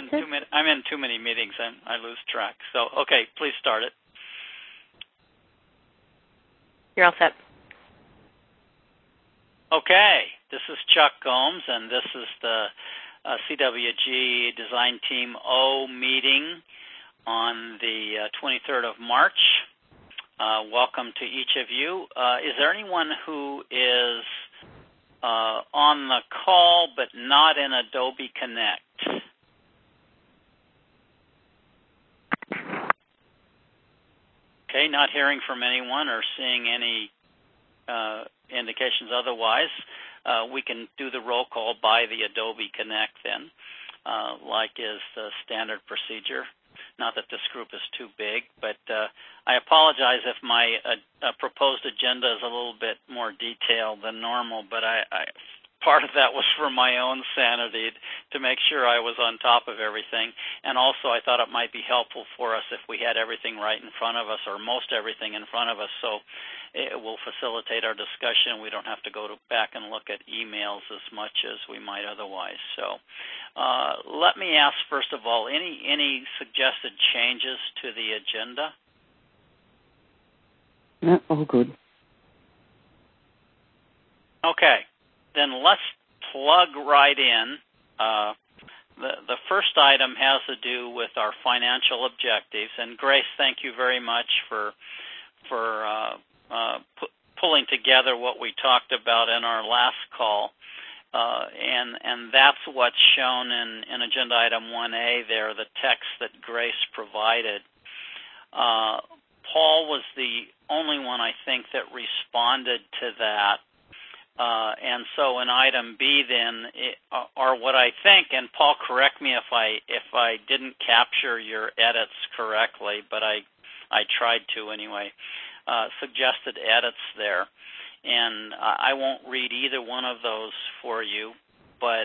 I'm in too many meetings and I lose track. So, okay, please start it. You're all set. Okay, this is Chuck Gomes, and this is the CWG Design Team O meeting on the 23rd of March. Welcome to each of you. Is there anyone who is on the call but not in Adobe Connect? Okay, not hearing from anyone or seeing any indications otherwise. We can do the roll call by the Adobe Connect then, like is the standard procedure. Not that this group is too big, but I apologize if my proposed agenda is a little bit more detailed than normal, but part of that was for my own sanity to make sure I was on top of everything. And also I thought it might be helpful for us if we had everything right in front of us, or most everything in front of us, so it will facilitate our discussion. We don't have to go back and look at emails as much as we might otherwise. So let me ask, first of all, any suggested changes to the agenda? No, all good. Okay. Then let's plug right in. The first item has to do with our financial objectives. And Grace, thank you very much for pulling together what we talked about in our last call. And that's what's shown in Agenda Item 1A there, the text that Grace provided. Paul was the only one, I think, that responded to that. And so in item B then are what I think, and Paul, correct me if I didn't capture your edits correctly, but I tried to anyway, suggested edits there. And I won't read either one of those for you, but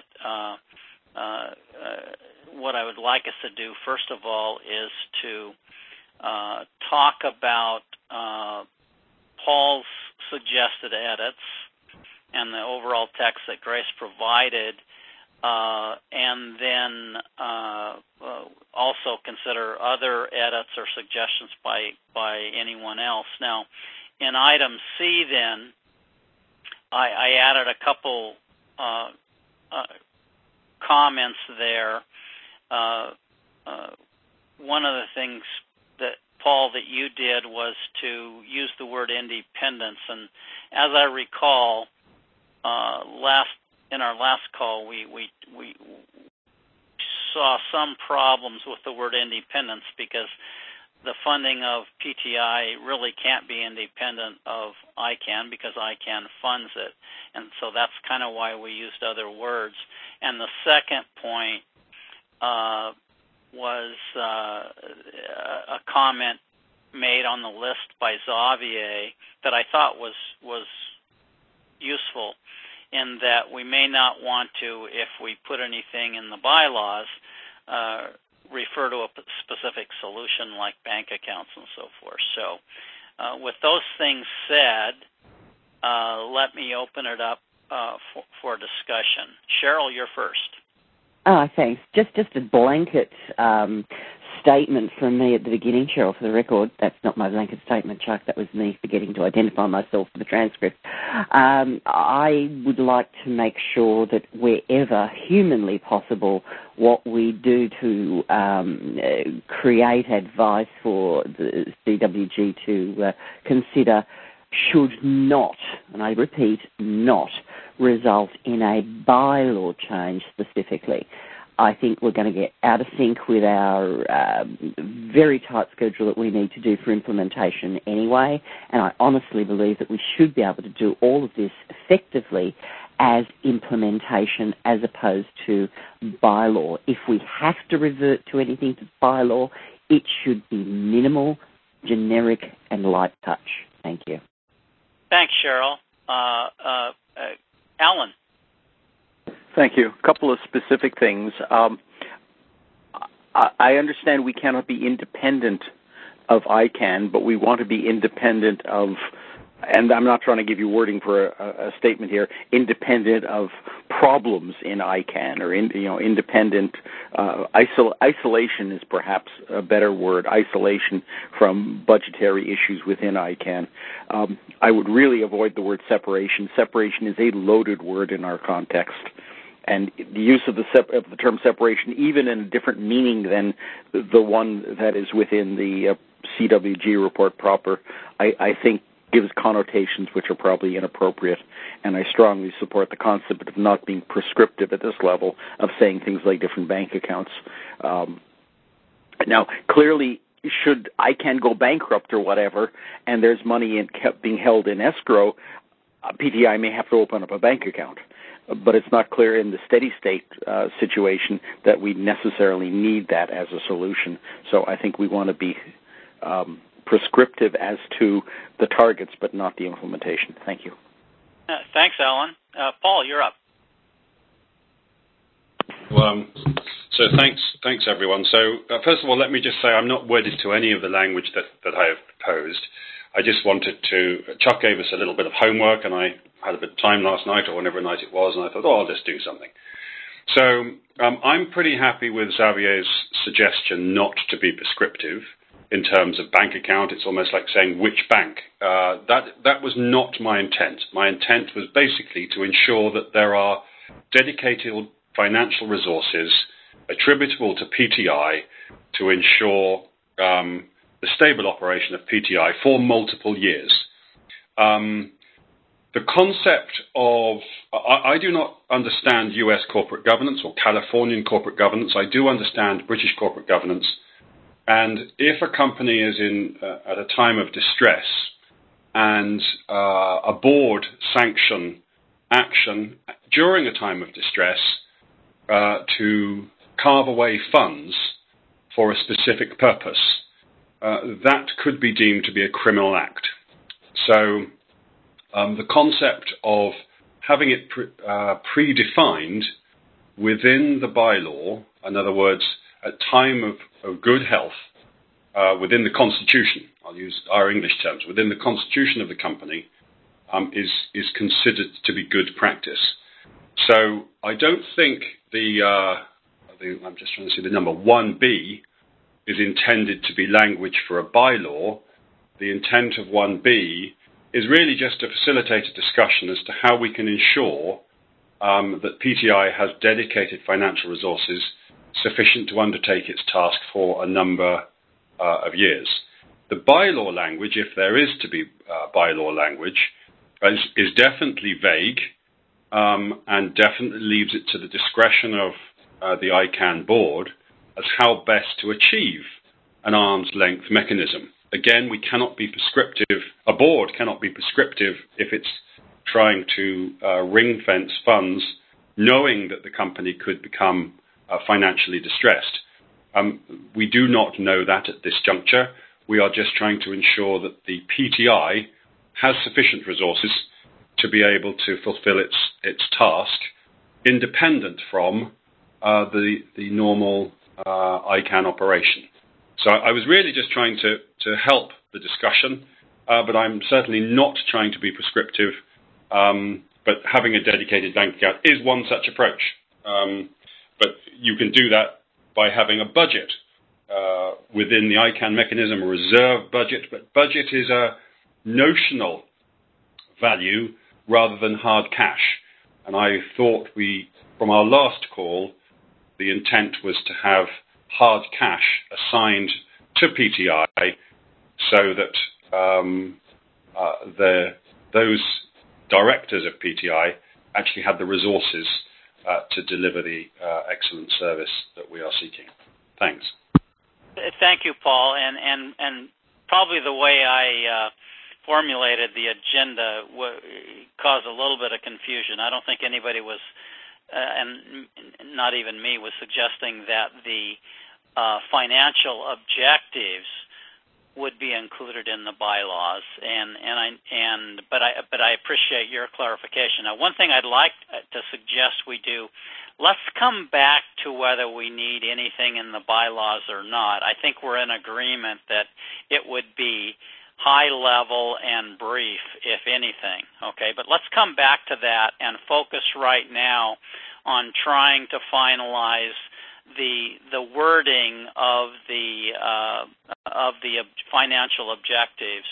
what I would like us to do, first of all, is to talk about Paul's suggested edits and the overall text that Grace provided, and then also consider other edits or suggestions by anyone else. Now, in item C then, I added a couple comments there. One of the things that, Paul, that you did was to use the word independence, and as I recall, in our last call, we saw some problems with the word independence because the funding of PTI really can't be independent of ICANN because ICANN funds it. And so that's kind of why we used other words. And the second point was a comment made on the list by Xavier that I thought was useful, in that we may not want to, if we put anything in the bylaws, refer to a specific solution like bank accounts and so forth. So with those things said, let me open it up for discussion. Cheryl, you're first. Thanks. Just a blanket statement from me at the beginning, Cheryl, for the record. That's not my blanket statement, Chuck. That was me forgetting to identify myself for the transcript. I would like to make sure that wherever humanly possible, what we do to create advice for the CWG to consider should not, and I repeat, not result in a bylaw change specifically. I think we're going to get out of sync with our very tight schedule that we need to do for implementation anyway, and I honestly believe that we should be able to do all of this effectively as implementation as opposed to bylaw. If we have to revert to anything to bylaw, it should be minimal, generic, and light touch. Thank you. Thanks, Cheryl. Alan. Thank you. A couple of specific things. I understand we cannot be independent of ICANN, but we want to be independent of and I'm not trying to give you wording for a statement here, independent of problems in ICANN or independent isolation is perhaps a better word. Isolation from budgetary issues within ICANN. I would really avoid the word separation. Separation is a loaded word in our context. And the use of the term separation, even in a different meaning than the one that is within the CWG report proper, I think gives connotations which are probably inappropriate. And I strongly support the concept of not being prescriptive at this level, of saying things like different bank accounts. Now, clearly, should ICANN go bankrupt or whatever, and there's money being held in escrow, PTI may have to open up a bank account. But it's not clear in the steady state situation that we necessarily need that as a solution. So I think we want to be prescriptive as to the targets, but not the implementation. Thank you. Thanks, Alan. Paul, you're up. Well, so thanks everyone. So first of all, let me just say I'm not wedded to any of the language that I have proposed. I just wanted to, Chuck gave us a little bit of homework, and I had a bit of time last night or whenever night it was, and I thought, I'll just do something. So I'm pretty happy with Xavier's suggestion not to be prescriptive in terms of bank account. It's almost like saying which bank. That was not my intent. My intent was basically to ensure that there are dedicated financial resources attributable to PTI to ensure the stable operation of PTI for multiple years. The concept of, I do not understand US corporate governance or Californian corporate governance. I do understand British corporate governance. And if a company is at a time of distress and a board sanction action during a time of distress to carve away funds for a specific purpose, that could be deemed to be a criminal act. So the concept of having it predefined within the bylaw, in other words, at time of good health, within the Constitution, I'll use our English terms, within the Constitution of the company, is considered to be good practice. So I don't think I'm just trying to see the number, 1B is intended to be language for a bylaw. The intent of 1B is really just to facilitate a discussion as to how we can ensure that PTI has dedicated financial resources sufficient to undertake its task for a number of years. The bylaw language, if there is to be bylaw language, is definitely vague and definitely leaves it to the discretion of the ICANN board as how best to achieve an arm's length mechanism. Again, we cannot be prescriptive. A board cannot be prescriptive if it's trying to ring fence funds, knowing that the company could become financially distressed. We do not know that at this juncture. We are just trying to ensure that the PTI has sufficient resources to be able to fulfill its task, independent from the normal ICANN operation. So I was really just trying to help the discussion, but I'm certainly not trying to be prescriptive. But having a dedicated bank account is one such approach. But you can do that by having a budget within the ICANN mechanism, a reserve budget. But budget is a notional value rather than hard cash. And I thought from our last call, the intent was to have hard cash assigned to PTI so that those directors of PTI actually had the resources to deliver the excellent service that we are seeking. Thanks. Thank you, Paul. And probably the way I formulated the agenda caused a little bit of confusion. I don't think anybody was, and not even me, was suggesting that the financial objectives would be included in the bylaws, but I appreciate your clarification. Now, one thing I'd like to suggest we do, let's come back to whether we need anything in the bylaws or not. I think we're in agreement that it would be high level and brief, if anything. Okay, but let's come back to that and focus right now on trying to finalize the wording of the financial objectives.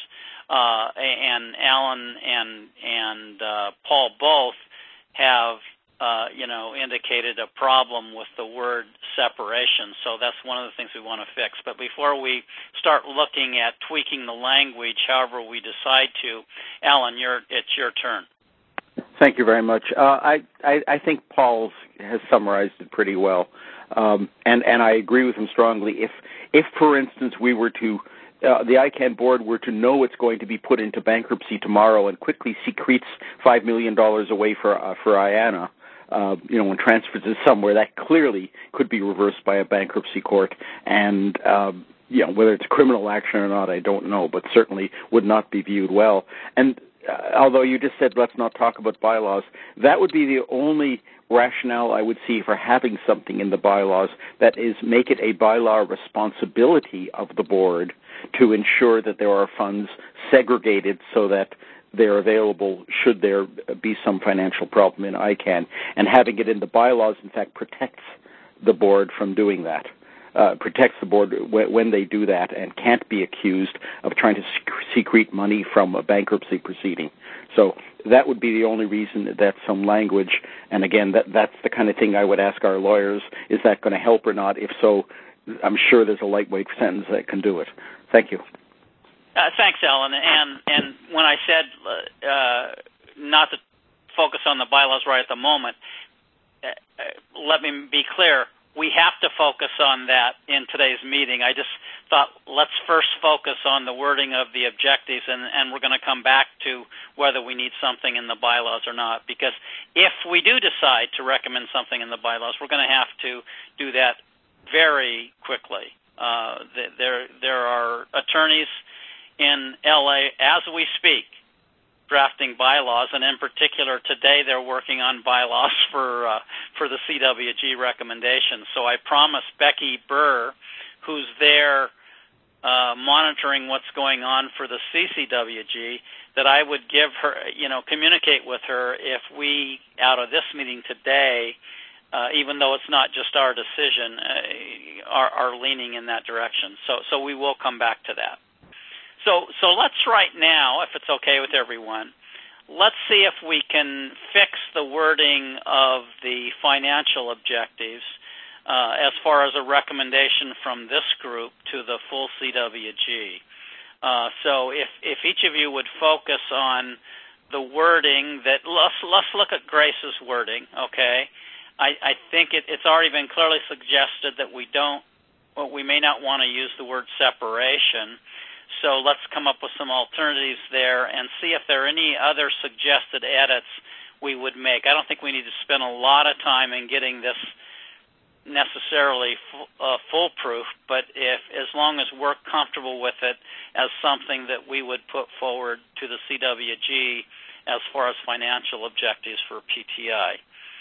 And Alan and Paul both have indicated a problem with the word separation. So that's one of the things we want to fix. But before we start looking at tweaking the language, however we decide to, Alan, it's your turn. Thank you very much. I think Paul has summarized it pretty well, and I agree with him strongly. If for instance, we were to the ICANN board were to know it's going to be put into bankruptcy tomorrow and quickly secretes $5 million away for IANA, and transfers it somewhere, that clearly could be reversed by a bankruptcy court. And, whether it's criminal action or not, I don't know, but certainly would not be viewed well. And although you just said let's not talk about bylaws, that would be the only rationale I would see for having something in the bylaws, that is, make it a bylaw responsibility of the board to ensure that there are funds segregated so that they're available should there be some financial problem in ICANN. And having it in the bylaws, in fact, protects the board from doing that, protects the board when they do that, and can't be accused of trying to secrete money from a bankruptcy proceeding. So that would be the only reason that some language, and again, that's the kind of thing I would ask our lawyers, is that going to help or not? If so, I'm sure there's a lightweight sentence that can do it. Thank you. Thanks, Alan. And when I said not to focus on the bylaws right at the moment, let me be clear. We have to focus on that in today's meeting. I just thought let's first focus on the wording of the objectives, and we're going to come back to whether we need something in the bylaws or not. Because if we do decide to recommend something in the bylaws, we're going to have to do that very quickly. There are attorneys in LA as we speak drafting bylaws, and in particular today they're working on bylaws for the CWG recommendations. So I promised Becky Burr, who's there monitoring what's going on for the CCWG, that I would give her, communicate with her if we, out of this meeting today, even though it's not just our decision, are leaning in that direction. So we will come back to that. So let's right now, if it's okay with everyone, let's see if we can fix the wording of the financial objectives as far as a recommendation from this group to the full CWG. So if each of you would focus on the wording that, let's look at Grace's wording, okay? I think it's already been clearly suggested that we may not want to use the word separation. So let's come up with some alternatives there and see if there are any other suggested edits we would make. I don't think we need to spend a lot of time in getting this necessarily foolproof, but as long as we're comfortable with it as something that we would put forward to the CWG as far as financial objectives for PTI.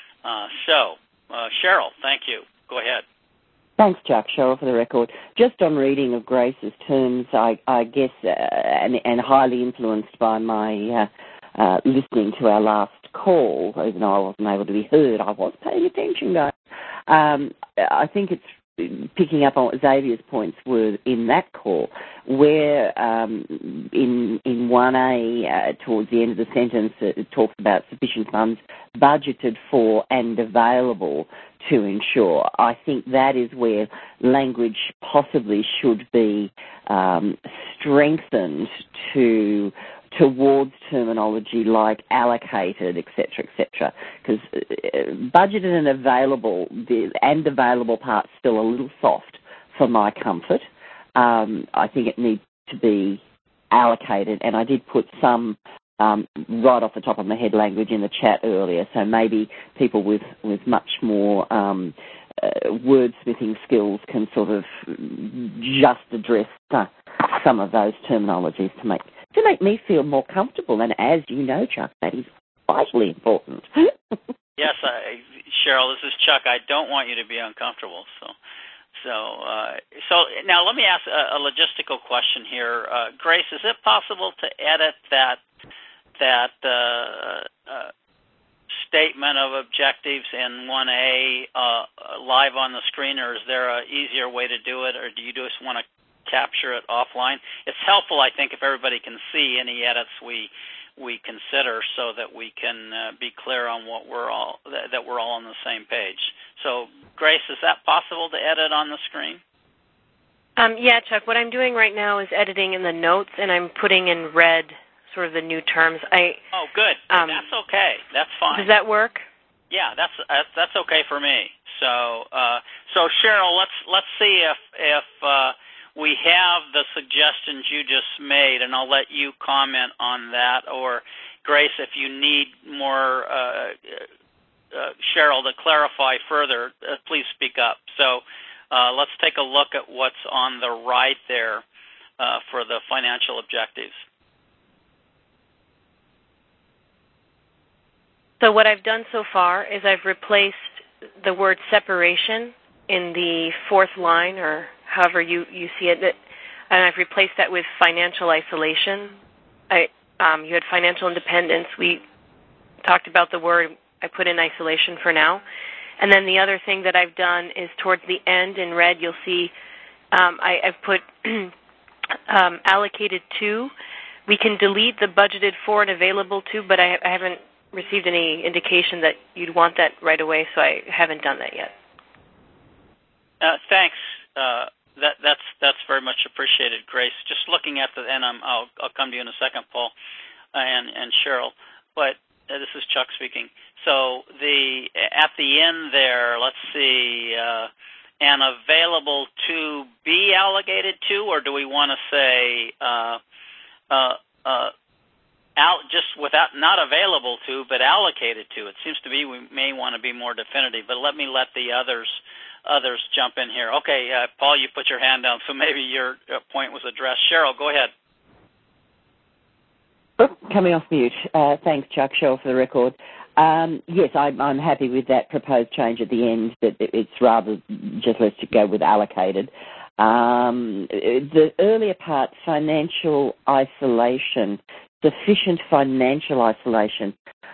Cheryl, thank you. Go ahead. Thanks, Chuck. Cheryl for the record. Just on reading of Grace's terms, I guess, and highly influenced by my listening to our last call, even though I wasn't able to be heard, I was paying attention, guys. I think it's picking up on what Xavier's points were in that call, where in 1A, towards the end of the sentence, it talks about sufficient funds budgeted for and available to ensure. I think that is where language possibly should be strengthened towards terminology like allocated, etc., etc. Because budgeted and available, the and available part's still a little soft for my comfort. I think it needs to be allocated, and I did put some right off the top of my head language in the chat earlier, so maybe people with much more wordsmithing skills can sort of just address some of those terminologies to make me feel more comfortable. And as you know, Chuck, that is vitally important. Yes, Cheryl, this is Chuck. I don't want you to be uncomfortable. So now let me ask a logistical question here. Grace, is it possible to edit that statement of objectives in 1A live on the screen, or is there an easier way to do it, or do you just want to capture it offline? It's helpful, I think, if everybody can see any edits we consider, so that we can be clear on what we're all on the same page. So, Grace, is that possible to edit on the screen? Yeah, Chuck. What I'm doing right now is editing in the notes, and I'm putting in red sort of the new terms. Oh, good. That's okay. That's fine. Does that work? Yeah, that's okay for me. So Cheryl, let's see if we have the suggestions you just made, and I'll let you comment on that. Or Grace, if you need more Cheryl to clarify further, please speak up. So let's take a look at what's on the right there for the financial objectives. So what I've done so far is I've replaced the word separation in the fourth line, or however you see it, and I've replaced that with financial isolation. You had financial independence. We talked about the word. I put in isolation for now. And then the other thing that I've done is towards the end in red, you'll see I've put allocated to. We can delete the budgeted for and available to, but I haven't received any indication that you'd want that right away, so I haven't done that yet. Thanks. That's very much appreciated, Grace. Just looking at and I'll come to you in a second, Paul and Cheryl. But this is Chuck speaking. So at the end there, let's see, and available to be allocated to, or do we want to say just without not available to, but allocated to? It seems to be we may want to be more definitive, but let the others jump in here. Okay, Paul, you put your hand down, so maybe your point was addressed. Cheryl, go ahead. Coming off mute. Thanks, Chuck. Cheryl, for the record. Yes, I'm happy with that proposed change at the end, that it's rather just let's go with allocated. The earlier part, financial isolation, sufficient financial isolation.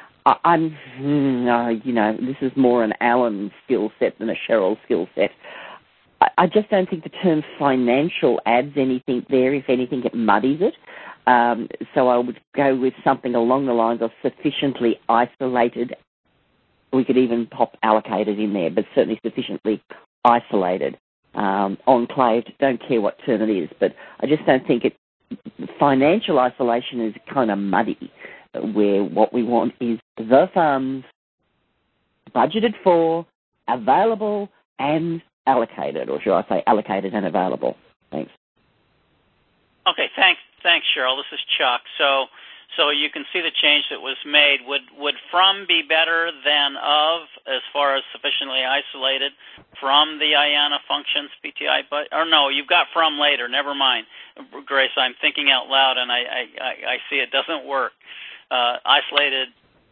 This is more an Alan skill set than a Cheryl skill set. I just don't think the term financial adds anything there. If anything, it muddies it. So I would go with something along the lines of sufficiently isolated. We could even pop allocated in there, but certainly sufficiently isolated. Enclaved, don't care what term it is, but I just don't think financial isolation is kind of muddy, where what we want is the funds budgeted for, available, and allocated, or should I say allocated and available. Thanks. Okay, thanks, Cheryl. This is Chuck. So you can see the change that was made. Would from be better than of as far as sufficiently isolated from the IANA functions PTI? But or no, you've got from later. Never mind, Grace. I'm thinking out loud, and I see it doesn't work. Isolated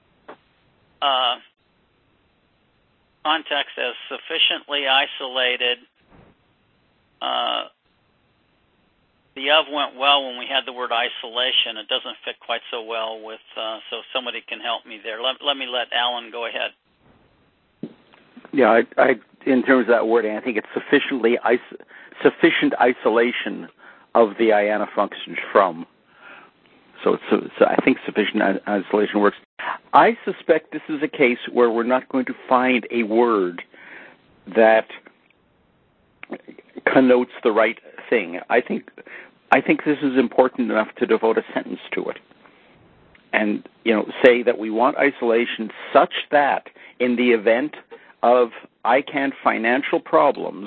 context as sufficiently isolated. The of went well when we had the word isolation. It doesn't fit quite so well with, so somebody can help me there. Let me let Alan go ahead. Yeah, I in terms of that wording, I think it's sufficient isolation of the IANA functions from. So I think sufficient isolation works. I suspect this is a case where we're not going to find a word that connotes the right thing. I think this is important enough to devote a sentence to it, and say that we want isolation such that in the event of ICANN financial problems,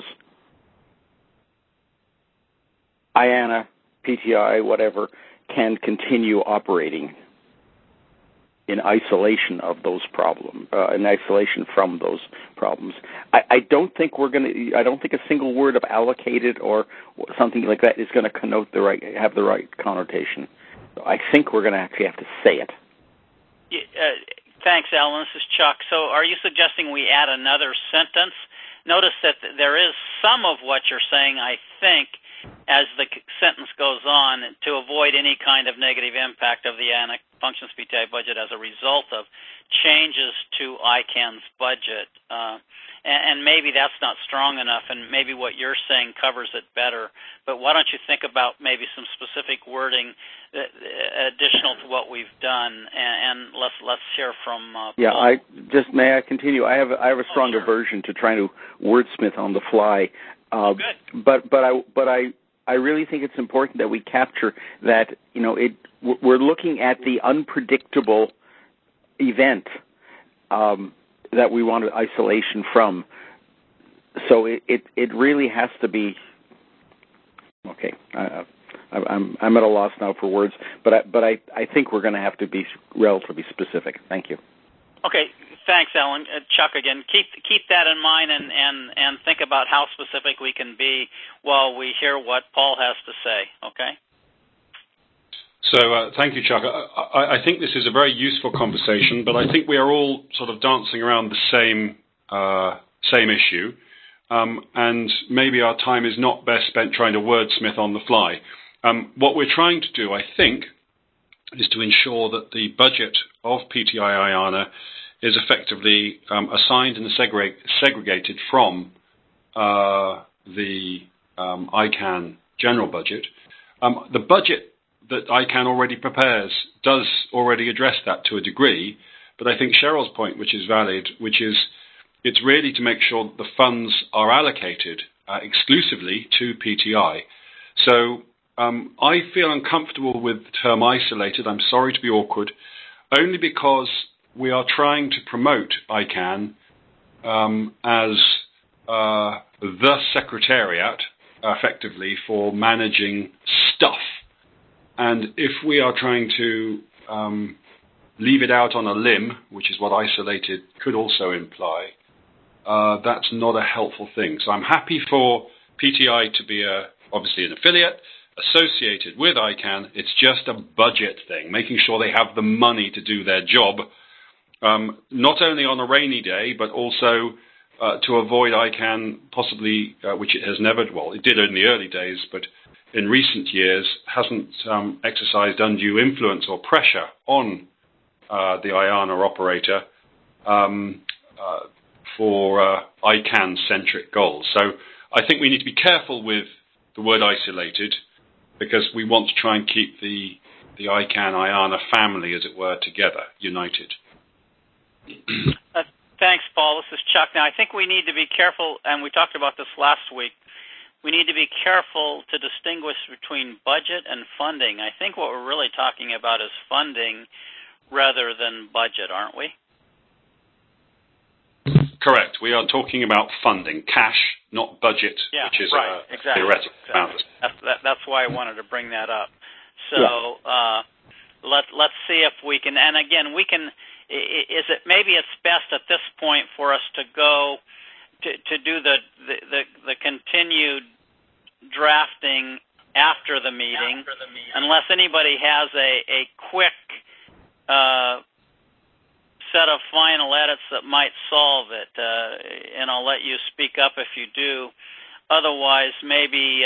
IANA, PTI, whatever, can continue operating in isolation of those problems, in isolation from those problems. I don't think a single word of allocated or something like that is going to have the right connotation. So I think we're going to actually have to say it. Thanks, Alan. This is Chuck. So are you suggesting we add another sentence notice that there is some of what you're saying, I think, as the sentence goes on, to avoid any kind of negative impact of the ANA Functions PTI budget as a result of changes to ICANN's budget. And maybe that's not strong enough, and maybe what you're saying covers it better. But why don't you think about maybe some specific wording additional to what we've done, and let's hear from Paul. May I continue? I have a strong aversion to trying to wordsmith on the fly. Good. But I really think it's important that we capture that, we're looking at the unpredictable event that we want isolation from. So it really has to be okay. I'm at a loss now for words, but I think we're going to have to be relatively specific. Thank you. Okay, thanks, Alan. Chuck, again, keep that in mind and think about how specific we can be while we hear what Paul has to say. Okay. So thank you, Chuck. I think this is a very useful conversation, but I think we are all sort of dancing around the same issue, and maybe our time is not best spent trying to wordsmith on the fly. What we're trying to do, I think, is to ensure that the budget of PTI IANA is effectively assigned and segregated from the ICANN general budget. The budget that ICANN already prepares does already address that to a degree, but I think Cheryl's point, which is valid, which is it's really to make sure that the funds are allocated exclusively to PTI. So I feel uncomfortable with the term isolated. I'm sorry to be awkward, only because we are trying to promote ICANN as the secretariat, effectively, for managing stuff. And if we are trying to leave it out on a limb, which is what isolated could also imply, that's not a helpful thing. So I'm happy for PTI to be obviously an affiliate associated with ICANN. It's just a budget thing, making sure they have the money to do their job, not only on a rainy day, but also to avoid ICANN possibly, which it has never, well, it did in the early days, but in recent years hasn't exercised undue influence or pressure on the IANA operator for ICANN-centric goals. So I think we need to be careful with the word isolated, because we want to try and keep the ICANN-IANA family, as it were, together, united. Thanks, Paul. This is Chuck. Now, I think we need to be careful, and we talked about this last week, we need to be careful to distinguish between budget and funding. I think what we're really talking about is funding rather than budget, aren't we? Correct. We are talking about funding, cash, not budget, which is right, exactly. theoretical. Exactly. That's why I wanted to bring that up. So let's see if we can, and again, we can, maybe it's best at this point for us to go to do the continued drafting after the meeting, unless anybody has a quick set of final edits that might solve it, and I'll let you speak up if you do. Otherwise, maybe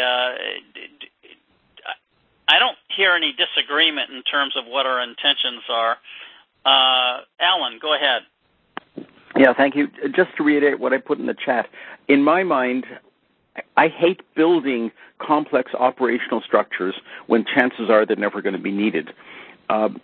I don't hear any disagreement in terms of what our intentions are. Alan, go ahead. Yeah, thank you. Just to reiterate what I put in the chat, in my mind, I hate building complex operational structures when chances are they're never going to be needed. I've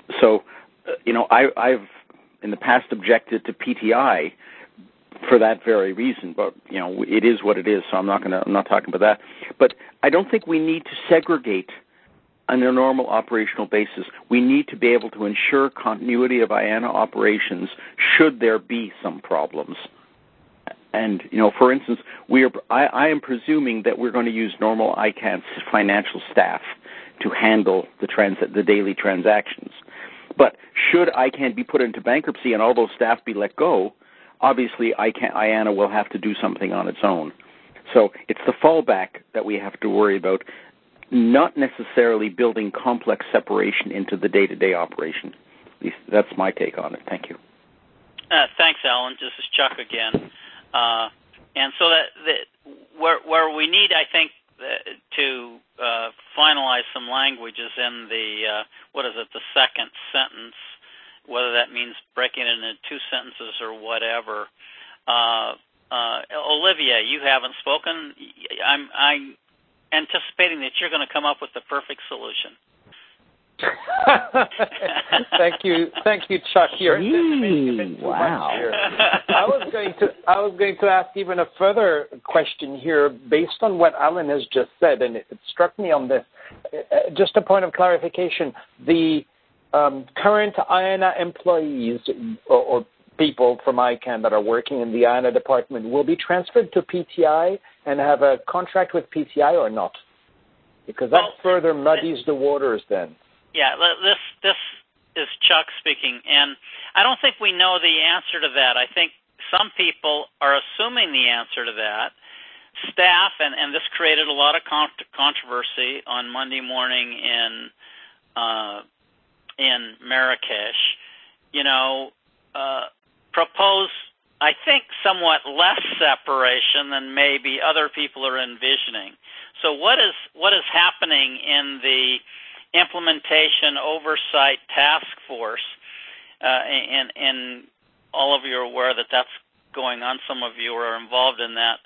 in the past objected to PTI for that very reason, but it is what it is. So I'm not talking about that. But I don't think we need to segregate on a normal operational basis. We need to be able to ensure continuity of IANA operations should there be some problems. And, for instance, I am presuming that we're going to use normal ICANN financial staff to handle the daily transactions. But should ICANN be put into bankruptcy and all those staff be let go, obviously IANA will have to do something on its own. So it's the fallback that we have to worry about, not necessarily building complex separation into the day-to-day operation. At least that's my take on it. Thank you. Thanks, Alan. This is Chuck again. And so that where we need, I think, to finalize some language is in the the second sentence, whether that means breaking it into two sentences or whatever. Olivia, you haven't spoken. I'm anticipating that you're going to come up with the perfect solution. Thank you, Chuck. Here, wow. I was going to ask even a further question here, based on what Alan has just said, and it struck me on this. Just a point of clarification: the current IANA employees or people from ICANN that are working in the IANA department will be transferred to PTI and have a contract with PTI or not? Because that further muddies the waters then. Yeah, this is Chuck speaking, and I don't think we know the answer to that. I think some people are assuming the answer to that. Staff, and this created a lot of controversy on Monday morning in Marrakesh, propose, I think, somewhat less separation than maybe other people are envisioning. So what is happening in the implementation oversight task force, and all of you are aware that that's going on. Some of you are involved in that.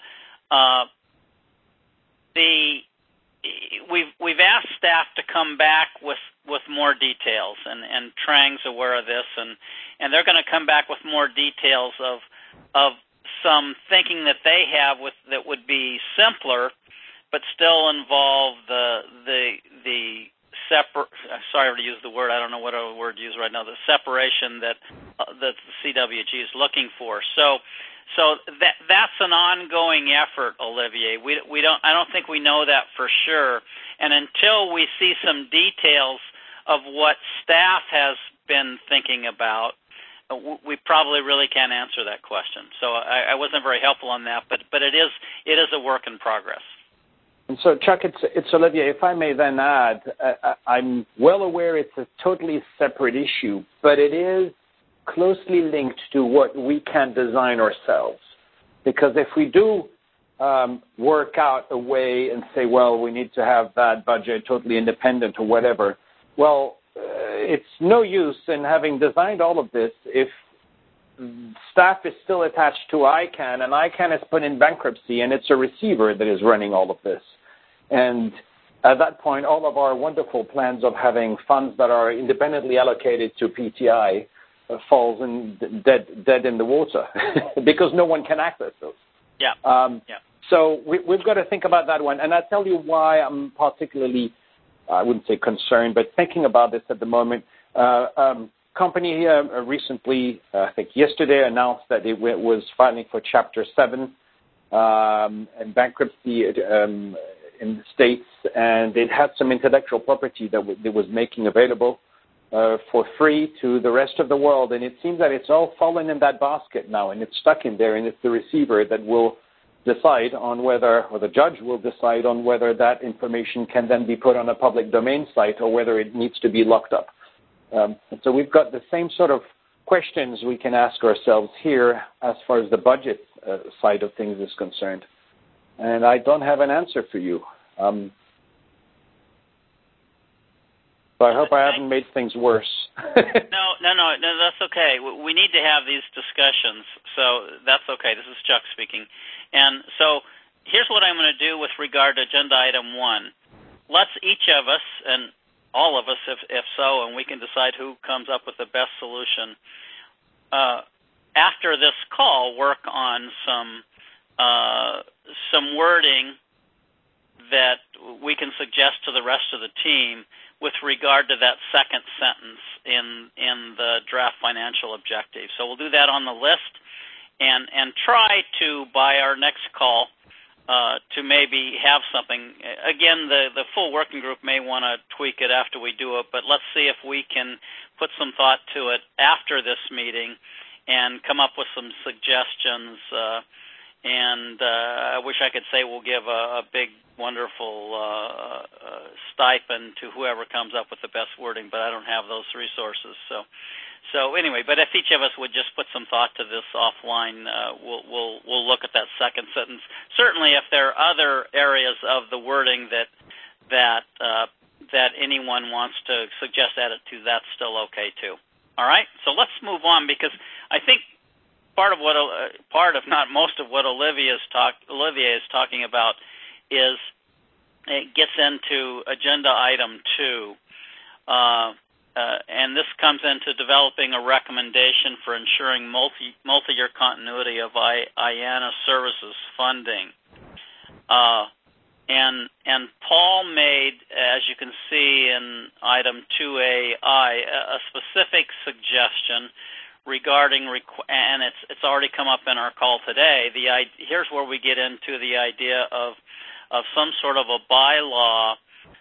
We've asked staff to come back with more details, and Trang's aware of this, and they're going to come back with more details of some thinking that they have that would be simpler, but still involve the separate. Sorry to use the word. I don't know what other word to use right now. The separation that the CWG is looking for. So that's an ongoing effort, Olivier. I don't think we know that for sure, and until we see some details of what staff has been thinking about, we probably really can't answer that question. So I wasn't very helpful on that, but it is a work in progress. And so, Chuck, it's Olivier. If I may then add, I'm well aware it's a totally separate issue, but it is closely linked to what we can design ourselves. Because if we do work out a way and say, well, we need to have that budget totally independent or whatever, well, it's no use in having designed all of this if staff is still attached to ICANN, and ICANN is put in bankruptcy, and it's a receiver that is running all of this. And at that point, all of our wonderful plans of having funds that are independently allocated to PTI falls dead in the water because no one can access those. Yeah. So we've got to think about that one. And I'll tell you why I'm particularly, I wouldn't say concerned, but thinking about this at the moment. Company here recently, I think yesterday, announced that it was filing for Chapter 7 and bankruptcy in the States, and it had some intellectual property that it was making available for free to the rest of the world, and it seems that it's all fallen in that basket now, and it's stuck in there, and it's the receiver that will decide on whether, or the judge will decide on whether that information can then be put on a public domain site or whether it needs to be locked up. And so we've got the same sort of questions we can ask ourselves here as far as the budget side of things is concerned. And I don't have an answer for you. So I hope I haven't made things worse. No, that's okay. We need to have these discussions, so that's okay. This is Chuck speaking. And so here's what I'm going to do with regard to Agenda Item 1. Let's each of us, and all of us if so, and we can decide who comes up with the best solution, after this call, work on some wording that we can suggest to the rest of the team with regard to that second sentence in the draft financial objective. So we'll do that on the list and try to, by our next call, to maybe have something. Again, the full working group may want to tweak it after we do it, but let's see if we can put some thought to it after this meeting and come up with some suggestions. I wish I could say we'll give a big, wonderful stipend to whoever comes up with the best wording, but I don't have those resources. So anyway, but if each of us would just put some thought to this offline, we'll look at that second sentence. Certainly, if there are other areas of the wording that anyone wants to suggest edit to, that's still okay too. All right, so let's move on, because I think part, if not most of what Olivier is talking about is it gets into agenda item 2. And this comes into developing a recommendation for ensuring multi-year continuity of IANA services funding. And Paul made, as you can see in item 2AI, a specific suggestion regarding, and it's already come up in our call today. Here's where we get into the idea of some sort of a bylaw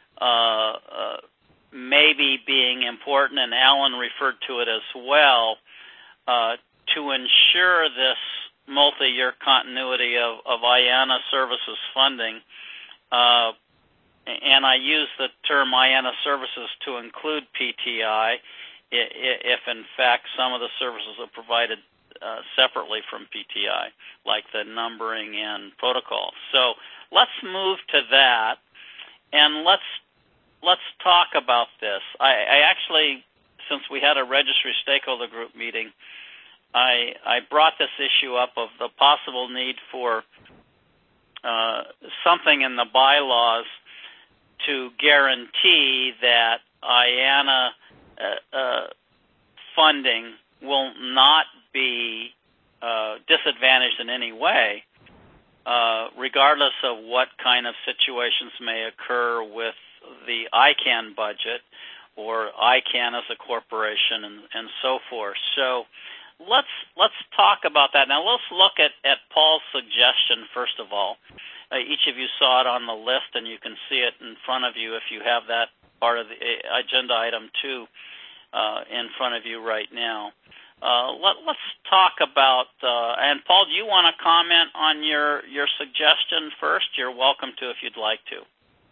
maybe being important, and Alan referred to it as well, to ensure this multi-year continuity of IANA services funding. And I use the term IANA services to include PTI if, in fact, some of the services are provided separately from PTI, like the numbering and protocol. So let's move to that, and let's talk about this. I actually, since we had a registry stakeholder group meeting, I brought this issue up of the possible need for something in the bylaws to guarantee that IANA funding will not be disadvantaged in any way, regardless of what kind of situations may occur with the ICANN budget or ICANN as a corporation and so forth. So let's talk about that. Now let's look at Paul's suggestion first of all. Each of you saw it on the list, and you can see it in front of you if you have that part of the agenda item 2 in front of you right now. Let's talk about, and Paul, do you want to comment on your suggestion first? You're welcome to if you'd like to.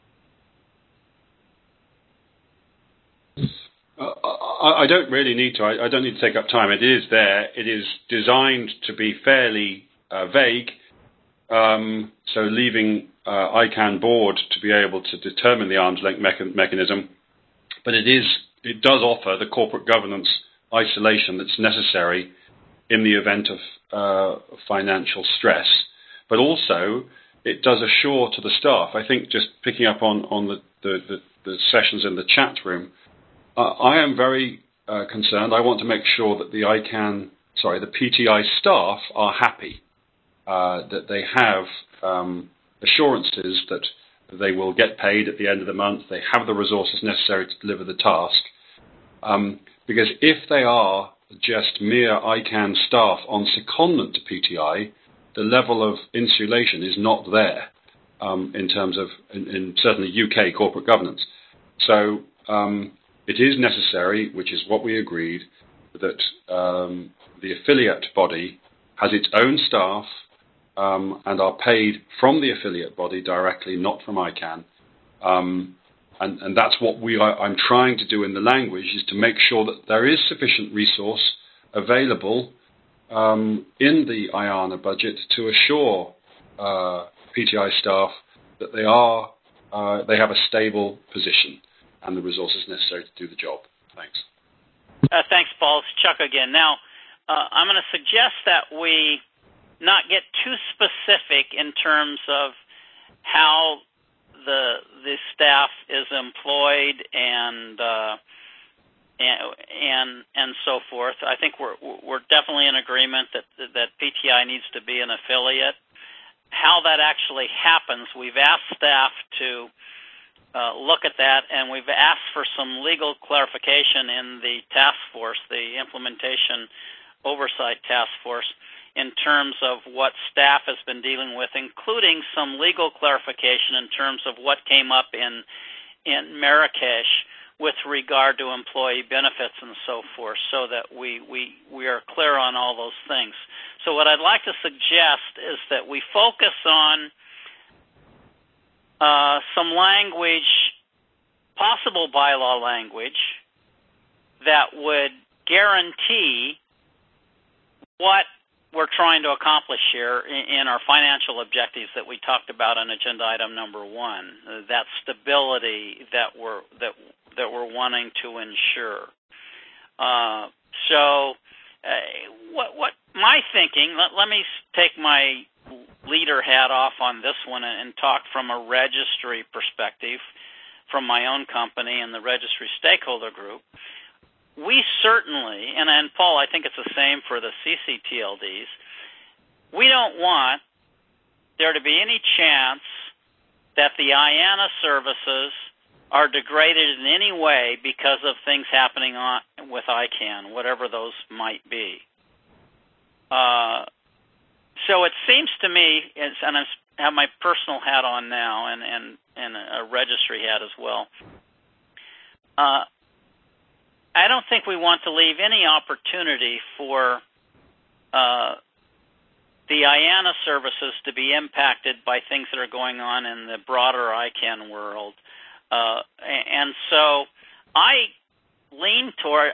I don't really need to. I don't need to take up time. It is there. It is designed to be fairly vague, so leaving ICANN board to be able to determine the arm's length mechanism. But it does offer the corporate governance isolation that's necessary in the event of financial stress. But also, it does assure to the staff. I think just picking up on the sessions in the chat room, I am very concerned. I want to make sure that the PTI staff are happy, that they have assurances that they will get paid at the end of the month, they have the resources necessary to deliver the task. Because if they are just mere ICANN staff on secondment to PTI, the level of insulation is not there in terms of, in certainly UK corporate governance. So it is necessary, which is what we agreed, that the affiliate body has its own staff and are paid from the affiliate body directly, not from ICANN. And that's what I'm trying to do in the language, is to make sure that there is sufficient resource available in the IANA budget to assure PTI staff that they have a stable position and the resources necessary to do the job. Thanks. Thanks, Paul. It's Chuck again. Now, I'm going to suggest that we not get too specific in terms of how the staff is employed and so forth. I think we're definitely in agreement that PTI needs to be an affiliate. How that actually happens, we've asked staff to look at that, and we've asked for some legal clarification in the task force, the implementation oversight task force, in terms of what staff has been dealing with, including some legal clarification in terms of what came up in Marrakesh with regard to employee benefits and so forth, so that we are clear on all those things. So what I'd like to suggest is that we focus on some language, possible bylaw language, that would guarantee what we're trying to accomplish here in our financial objectives that we talked about on agenda item number 1, that stability that we're wanting to ensure. What my thinking, let me take my leader hat off on this one and talk from a registry perspective from my own company and the registry stakeholder group. We certainly, and Paul, I think it's the same for the CCTLDs, we don't want there to be any chance that the IANA services are degraded in any way because of things happening with ICANN, whatever those might be. So it seems to me, and I have my personal hat on now and a registry hat as well, I don't think we want to leave any opportunity for the IANA services to be impacted by things that are going on in the broader ICANN world. And so I lean towards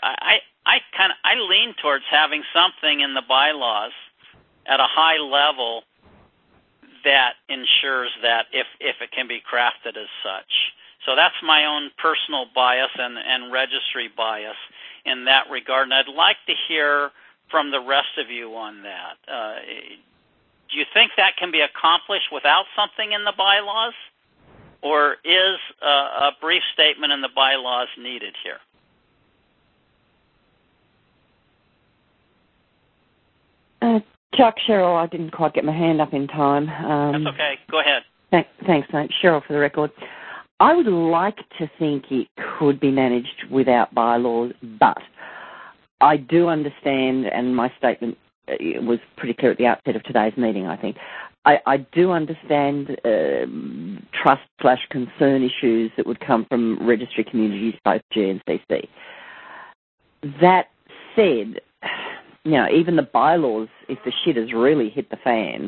having something in the bylaws at a high level that ensures that if it can be crafted as such. So that's my own personal bias and registry bias in that regard. And I'd like to hear from the rest of you on that. Do you think that can be accomplished without something in the bylaws? Or is a brief statement in the bylaws needed here? Chuck, Cheryl, I didn't quite get my hand up in time. That's okay. Go ahead. Thanks, mate. Cheryl, for the record. I would like to think it could be managed without bylaws, but I do understand, and my statement was pretty clear at the outset of today's meeting, I think. I do understand trust/concern issues that would come from registry communities, both G and CC. That said, even the bylaws, if the shit has really hit the fan,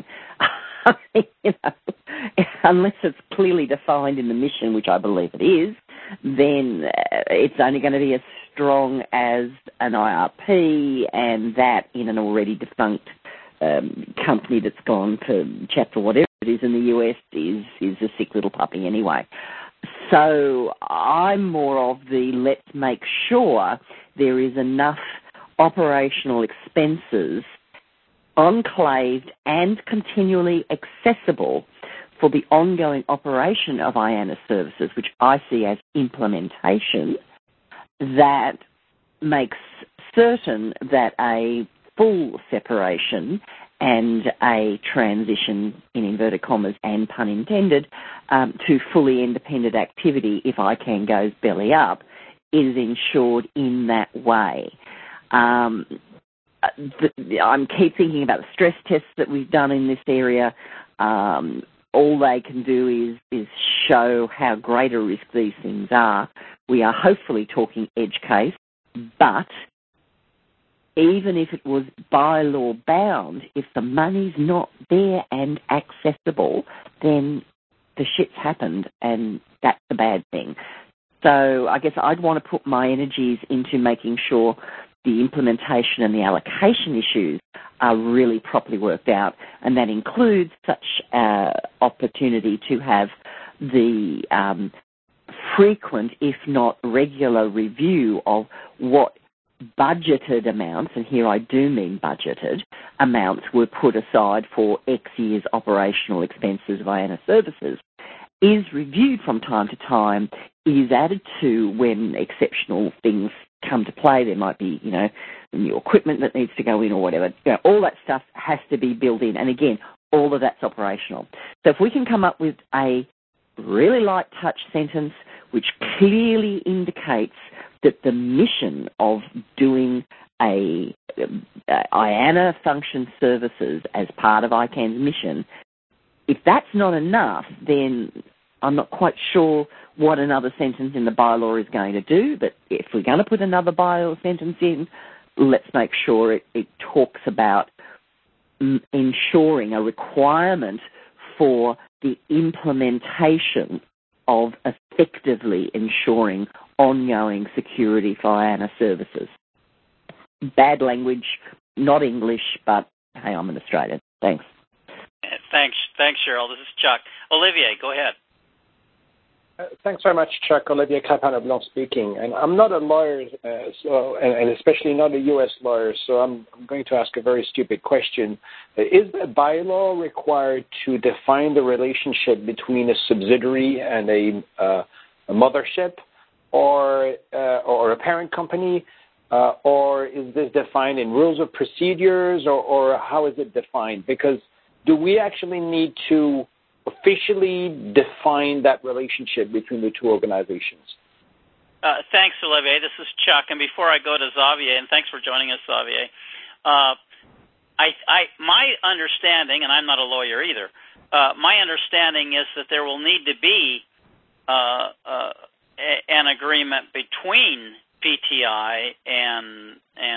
unless it's clearly defined in the mission, which I believe it is, then it's only going to be as strong as an IRP, and that in an already defunct company that's gone to chapter whatever it is in the US is a sick little puppy anyway. So I'm more of the let's make sure there is enough operational expenses enclaved and continually accessible for the ongoing operation of IANA services, which I see as implementation, that makes certain that a full separation and a transition, in inverted commas and pun intended, to fully independent activity, if ICANN goes belly up, is ensured in that way. I keep thinking about the stress tests that we've done in this area. All they can do is show how great a risk these things are. We are hopefully talking edge case, but even if it was by-law bound, if the money's not there and accessible, then the shit's happened, and that's the bad thing. So I guess I'd want to put my energies into making sure the implementation and the allocation issues are really properly worked out, and that includes such opportunity to have the frequent, if not regular, review of what budgeted amounts, and here I do mean budgeted amounts, were put aside for X years operational expenses of IANA services, is reviewed from time to time, is added to when exceptional things come to play. There might be, new equipment that needs to go in or whatever. All that stuff has to be built in. And again, all of that's operational. So if we can come up with a really light touch sentence which clearly indicates that the mission of doing a IANA function services as part of ICANN's mission, if that's not enough, then I'm not quite sure what another sentence in the bylaw is going to do, but if we're going to put another bylaw sentence in, let's make sure it talks about ensuring a requirement for the implementation of effectively ensuring ongoing security for IANA services. bad language, not English, but hey, I'm an Australian. Thanks. Thanks, Cheryl. This is Chuck. Olivier, go ahead. Thanks very much, Chuck. Olivier Clapin-Blanc speaking. And I'm not a lawyer, and especially not a U.S. lawyer, so I'm going to ask a very stupid question. Is a bylaw required to define the relationship between a subsidiary and a mothership or a parent company? Or is this defined in rules of procedures, or how is it defined? Because do we actually need to officially define that relationship between the two organizations? Thanks, Olivier. This is Chuck. And before I go to Xavier, and thanks for joining us, Xavier, my understanding, and I'm not a lawyer either, my understanding is that there will need to be an agreement between PTI and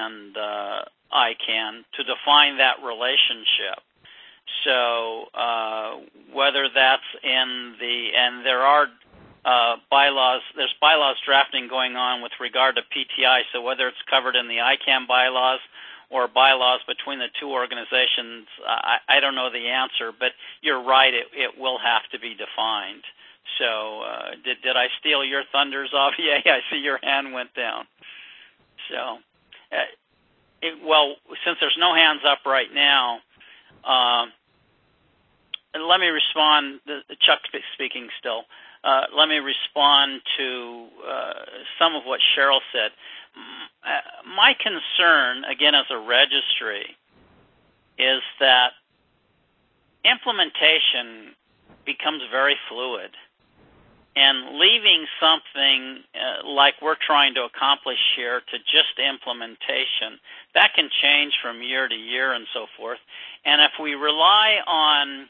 ICANN to define that relationship. So whether that's and there are bylaws, there's bylaws drafting going on with regard to PTI, so whether it's covered in the ICANN bylaws or bylaws between the two organizations, I don't know the answer, but you're right, it will have to be defined. So did I steal your thunder, Xavier? I see your hand went down. So, well, since there's no hands up right now, let me respond, Chuck speaking still. Let me respond to some of what Cheryl said. My concern, again, as a registry, is that implementation becomes very fluid. And leaving something like we're trying to accomplish here to just implementation, that can change from year to year and so forth. And if we rely on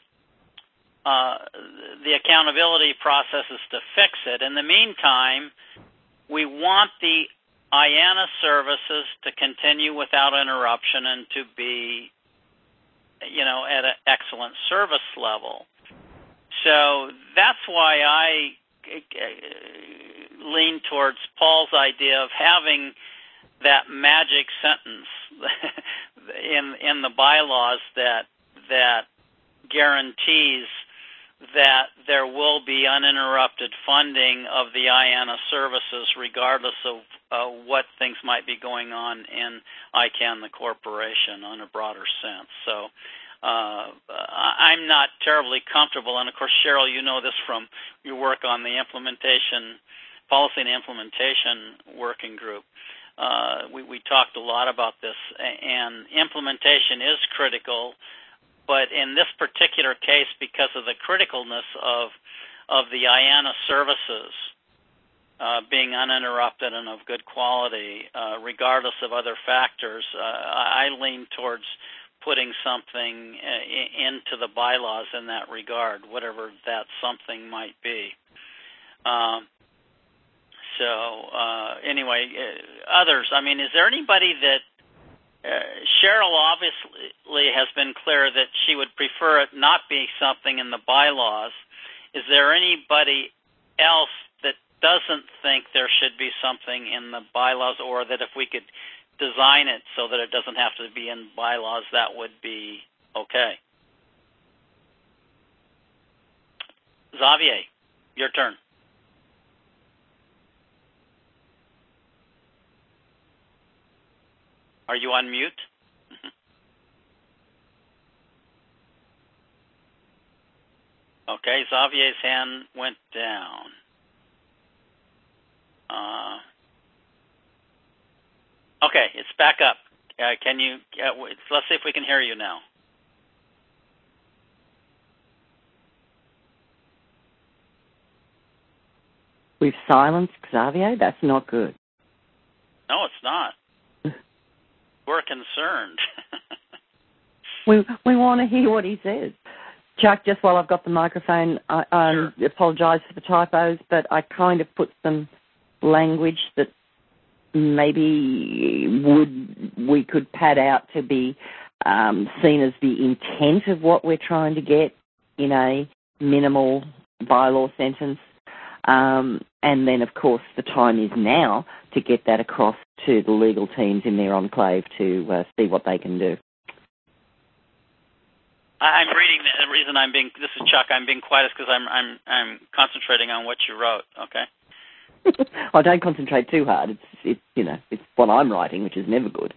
the accountability processes to fix it, in the meantime, we want the IANA services to continue without interruption and to be, at an excellent service level. So that's why I lean towards Paul's idea of having that magic sentence in the bylaws that guarantees that there will be uninterrupted funding of the IANA services regardless of what things might be going on in ICANN, the corporation, on a broader sense. So I'm not terribly comfortable, and of course, Cheryl, you know this from your work on the policy and implementation working group. We talked a lot about this, and implementation is critical, but in this particular case, because of the criticalness of the IANA services being uninterrupted and of good quality, regardless of other factors, I lean towards putting something into the bylaws in that regard, whatever that something might be. Anyway, others, is there anybody that, Cheryl obviously has been clear that she would prefer it not be something in the bylaws. Is there anybody else that doesn't think there should be something in the bylaws, or that if we could design it so that it doesn't have to be in bylaws, that would be okay? Xavier, your turn. Are you on mute? Okay, Xavier's hand went down. Okay, it's back up. Can you? Let's see if we can hear you now. We've silenced Xavier? That's not good. No, it's not. We're concerned. we want to hear what he says. Chuck, just while I've got the microphone, I apologise for the typos, but I kind of put some language that maybe we could pad out to be seen as the intent of what we're trying to get in a minimal bylaw sentence. And then, of course, the time is now to get that across to the legal teams in their enclave to see what they can do. I'm reading. The reason this is Chuck. I'm being quiet is because I'm concentrating on what you wrote. Okay. I don't concentrate too hard. It's what I'm writing, which is never good.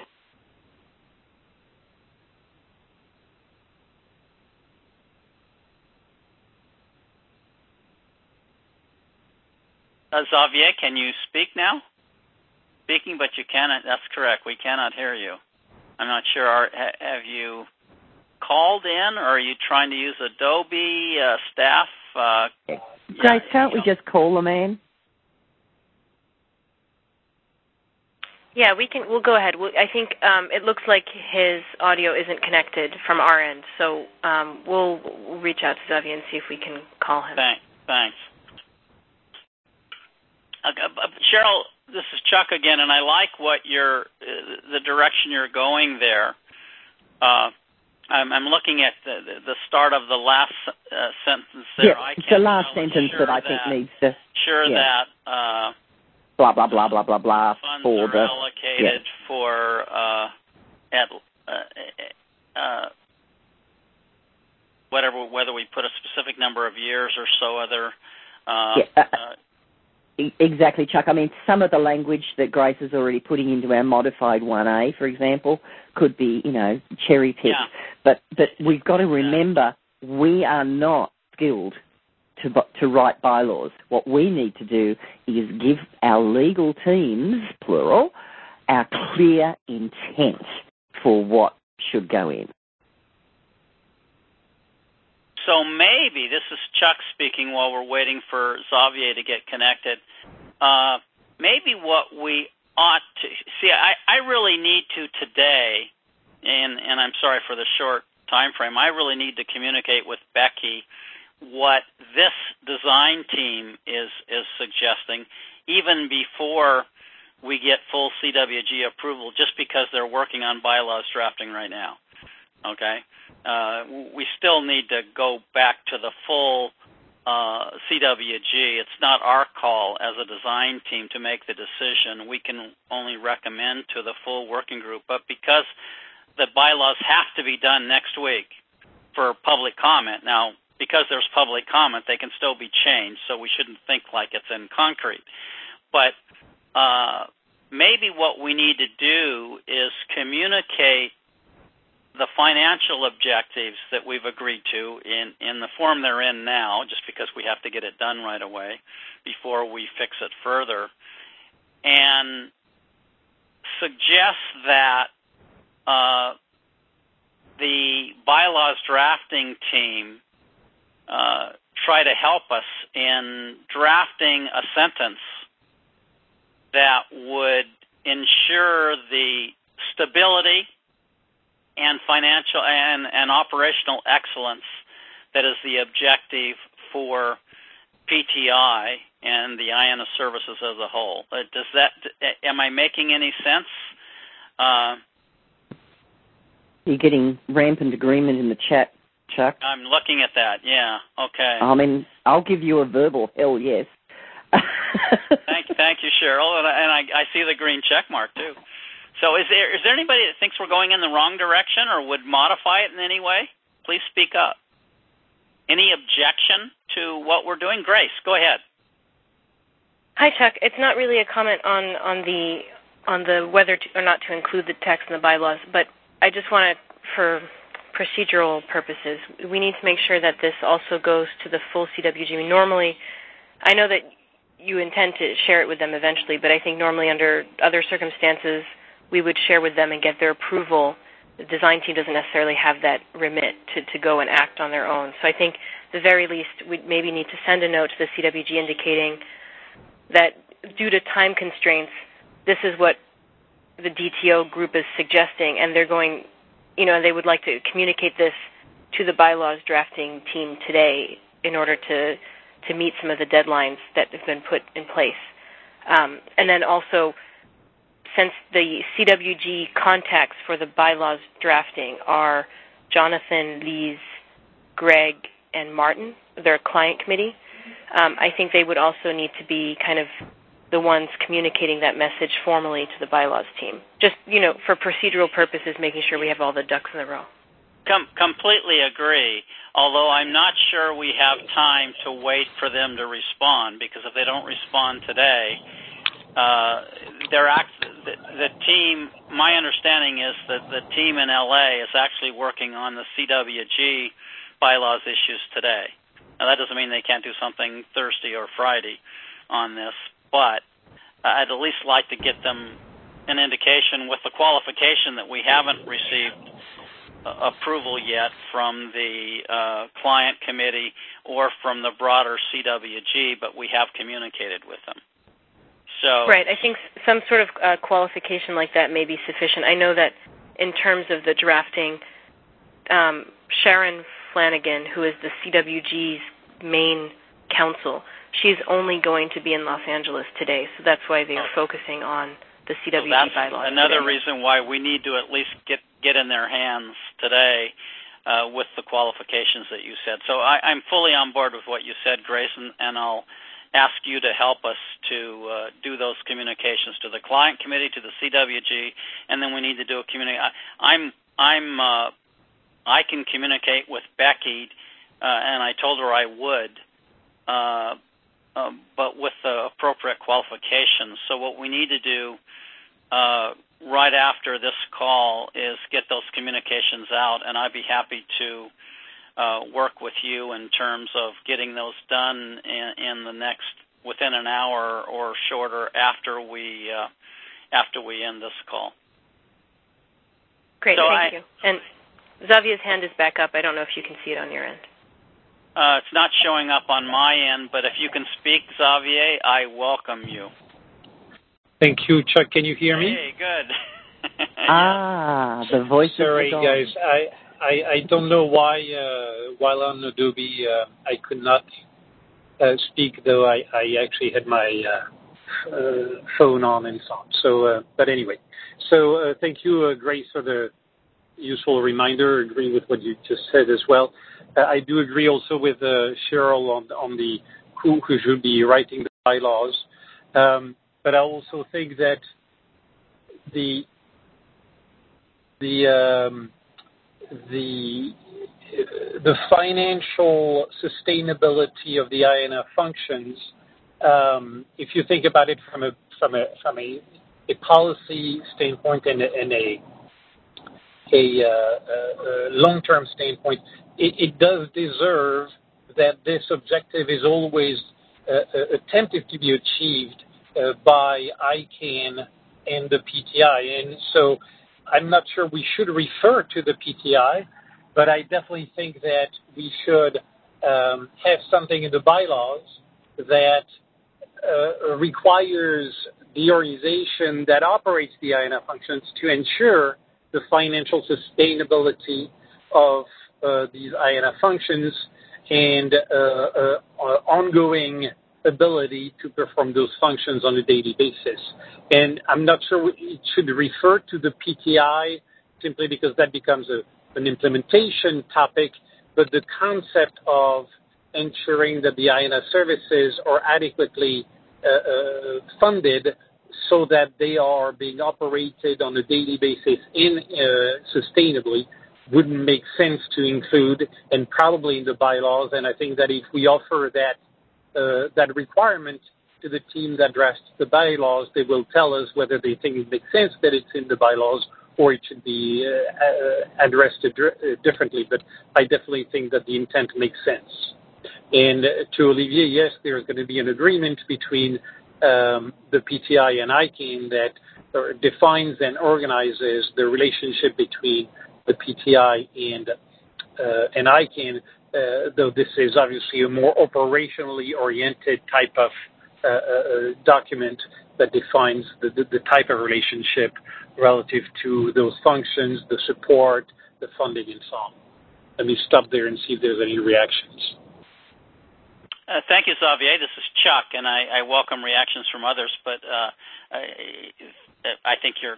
Xavier, can you speak now? Speaking, but you cannot. That's correct. We cannot hear you. I'm not sure. Have you called in, or are you trying to use Adobe staff? Grace, can't we just call the man? Yeah, we can. We'll go ahead. I think it looks like his audio isn't connected from our end, so we'll reach out to Xavier and see if we can call him. Thanks. Cheryl, this is Chuck again, and I like what the direction you're going there. I'm looking at the start of the last sentence there. Yeah, it's the last sentence that I think needs to... that... blah, blah, blah, blah, blah, blah. Funds are allocated for... whether we put a specific number of years or so other... Exactly, Chuck. I mean, some of the language that Grace is already putting into our modified 1A, for example, could be, cherry-picked. Yeah. But we've got to remember we are not skilled to write bylaws. What we need to do is give our legal teams, plural, our clear intent for what should go in. So maybe, this is Chuck speaking while we're waiting for Xavier to get connected, maybe what we ought to... See, I really need to today, and I'm sorry for the short time frame, I really need to communicate with Becky what this design team is suggesting, even before we get full CWG approval, just because they're working on bylaws drafting right now. Okay? We still need to go back to the full CWG. It's not our call as a design team to make the decision. We can only recommend to the full working group. But because the bylaws have to be done next week for public comment, now, because there's public comment, they can still be changed, so we shouldn't think like it's in concrete. But maybe what we need to do is communicate the financial objectives that we've agreed to in the form they're in now, just because we have to get it done right away before we fix it further, and suggest that the bylaws drafting team try to help us in drafting a sentence that would ensure the stability and financial and operational excellence that is the objective for PTI and the IANA services as a whole. Am I making any sense? You're getting rampant agreement in the chat, Chuck. I'm looking at that, yeah, okay. I mean, I'll give you a verbal hell yes. Thank you, Cheryl, and I see the green check mark, too. So is there anybody that thinks we're going in the wrong direction or would modify it in any way? Please speak up. Any objection to what we're doing? Grace, go ahead. Hi, Chuck. It's not really a comment on the whether to, or not to include the text in the bylaws, but I just want to, for procedural purposes, we need to make sure that this also goes to the full CWG. Normally, I know that you intend to share it with them eventually, but I think normally under other circumstances, we would share with them and get their approval. The design team doesn't necessarily have that remit to go and act on their own. So I think at the very least we maybe need to send a note to the CWG indicating that due to time constraints, this is what the DTO group is suggesting, and they're going, they would like to communicate this to the bylaws drafting team today in order to meet some of the deadlines that have been put in place. And then also, since the CWG contacts for the bylaws drafting are Jonathan, Lise, Greg, and Martin, their client committee, I think they would also need to be kind of the ones communicating that message formally to the bylaws team. Just, for procedural purposes, making sure we have all the ducks in a row. Completely agree, although I'm not sure we have time to wait for them to respond, because if they don't respond today, the team, my understanding is that the team in LA is actually working on the CWG bylaws issues today. Now, that doesn't mean they can't do something Thursday or Friday on this, but I'd at least like to get them an indication with the qualification that we haven't received approval yet from the client committee or from the broader CWG, but we have communicated with them. So, right. I think some sort of qualification like that may be sufficient. I know that in terms of the drafting, Sharon Flanagan, who is the CWG's main counsel, she's only going to be in Los Angeles today, so that's why they are focusing on the CWG bylaws. That's another reason why we need to at least get in their hands today with the qualifications that you said. So I'm fully on board with what you said, Grace, and I'll ask you to help us to do those communications to the client committee, to the CWG, and then we need to do a I can communicate with Becky, and I told her I would, but with the appropriate qualifications. So what we need to do right after this call is get those communications out, and I'd be happy to work with you in terms of getting those done within an hour or shorter after we end this call. Great, thank you. And Xavier's hand is back up. I don't know if you can see it on your end. It's not showing up on my end, but if you can speak, Xavier, I welcome you. Thank you, Chuck. Can you hear me? Hey, good. The voice. Sorry, guys. I don't know why while on Adobe I could not speak, though I actually had my phone on and so on. So, but anyway. So thank you, Grace, for the useful reminder. I agree with what you just said as well. I do agree also with Cheryl on the who should be writing the bylaws. But I also think that the financial sustainability of the INF functions, if you think about it from a policy standpoint and a long-term standpoint, it does deserve that this objective is always attempted to be achieved by ICANN and the PTI. And so I'm not sure we should refer to the PTI, but I definitely think that we should have something in the bylaws that requires the organization that operates the INF functions to ensure the financial sustainability of these INF functions and ongoing ability to perform those functions on a daily basis. And I'm not sure it should refer to the PTI simply because that becomes an implementation topic, but the concept of ensuring that the INF services are adequately funded so that they are being operated on a daily basis sustainably wouldn't make sense to include, and probably in the bylaws. And I think that if we offer that requirement to the team that drafts the bylaws, they will tell us whether they think it makes sense that it's in the bylaws or it should be addressed differently. But I definitely think that the intent makes sense. And to Olivier, yes, there's going to be an agreement between the PTI and ICANN that defines and organizes the relationship between the PTI and ICANN, though this is obviously a more operationally oriented type of document that defines the type of relationship relative to those functions, the support, the funding, and so on. Let me stop there and see if there's any reactions. Thank you, Xavier. This is Chuck, and I welcome reactions from others, but I think your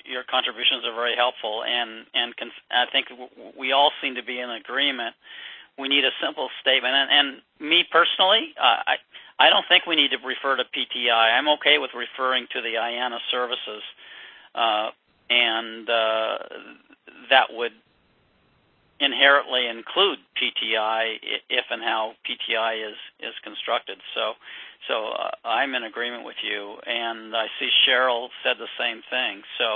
contributions are very helpful, and I think we all seem to be in agreement we need a simple statement. And me personally, I don't think we need to refer to PTI. I'm okay with referring to the IANA services, and that would inherently include PTI if and how PTI is constructed. So I'm in agreement with you, and I see Cheryl said the same thing. So,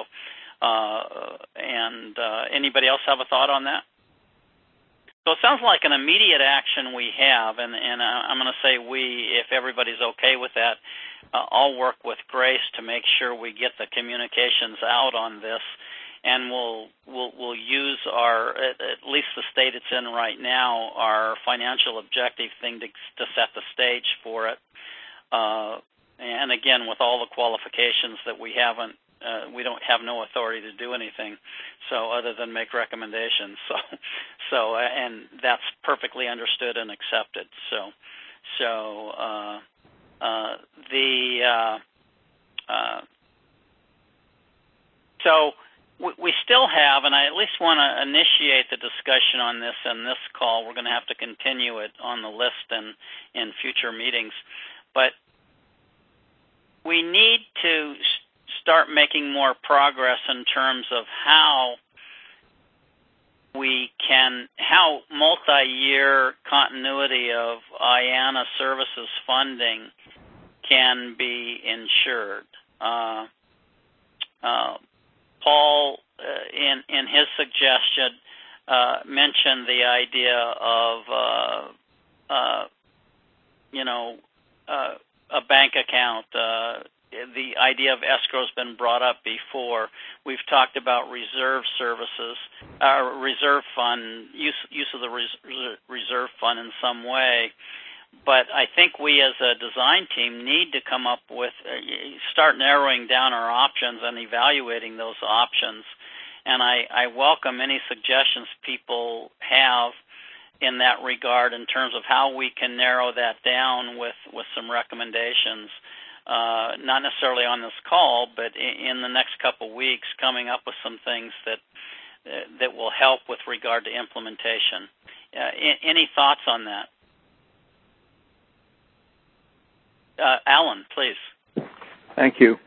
anybody else have a thought on that? So it sounds like an immediate action we have, and I'm going to say we, if everybody's okay with that. I'll work with Grace to make sure we get the communications out on this, and we'll use our, at least the state it's in right now, our financial objective thing to set the stage for it. And again, with all the qualifications that we haven't, we don't have no authority to do anything, so other than make recommendations. So and that's perfectly understood and accepted. So we still have, and I at least want to initiate the discussion on this in this call. We're going to have to continue it on the list and in future meetings, but we need to start making more progress in terms of how multi-year continuity of IANA services funding can be ensured. Paul, in his suggestion, mentioned the idea of a bank account. The idea of escrow has been brought up before. We've talked about reserve services, reserve fund, use of the reserve fund in some way. But I think we as a design team need to come up with, start narrowing down our options and evaluating those options. And I welcome any suggestions people have in that regard in terms of how we can narrow that down with some recommendations. Not necessarily on this call, but in the next couple weeks, coming up with some things that will help with regard to implementation. Any thoughts on that? Alan, please. Thank you.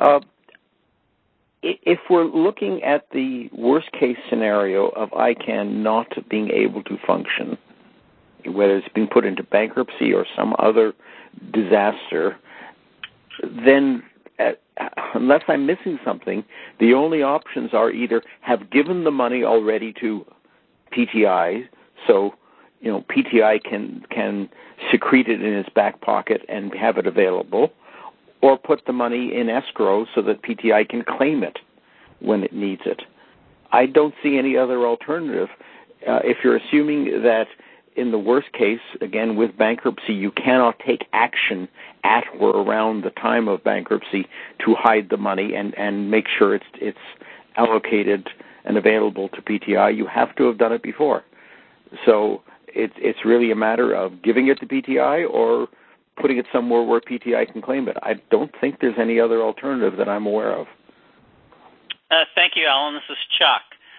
If we're looking at the worst-case scenario of ICANN not being able to function, whether it's being put into bankruptcy or some other disaster, then unless I'm missing something, the only options are either have given the money already to PTI, so PTI can secrete it in its back pocket and have it available, or put the money in escrow so that PTI can claim it when it needs it. I don't see any other alternative. If you're assuming that in the worst case, again, with bankruptcy, you cannot take action at or around the time of bankruptcy to hide the money and make sure it's allocated and available to PTI, you have to have done it before. So it's really a matter of giving it to PTI or putting it somewhere where PTI can claim it. I don't think there's any other alternative that I'm aware of. Thank you, Alan. This is Chuck.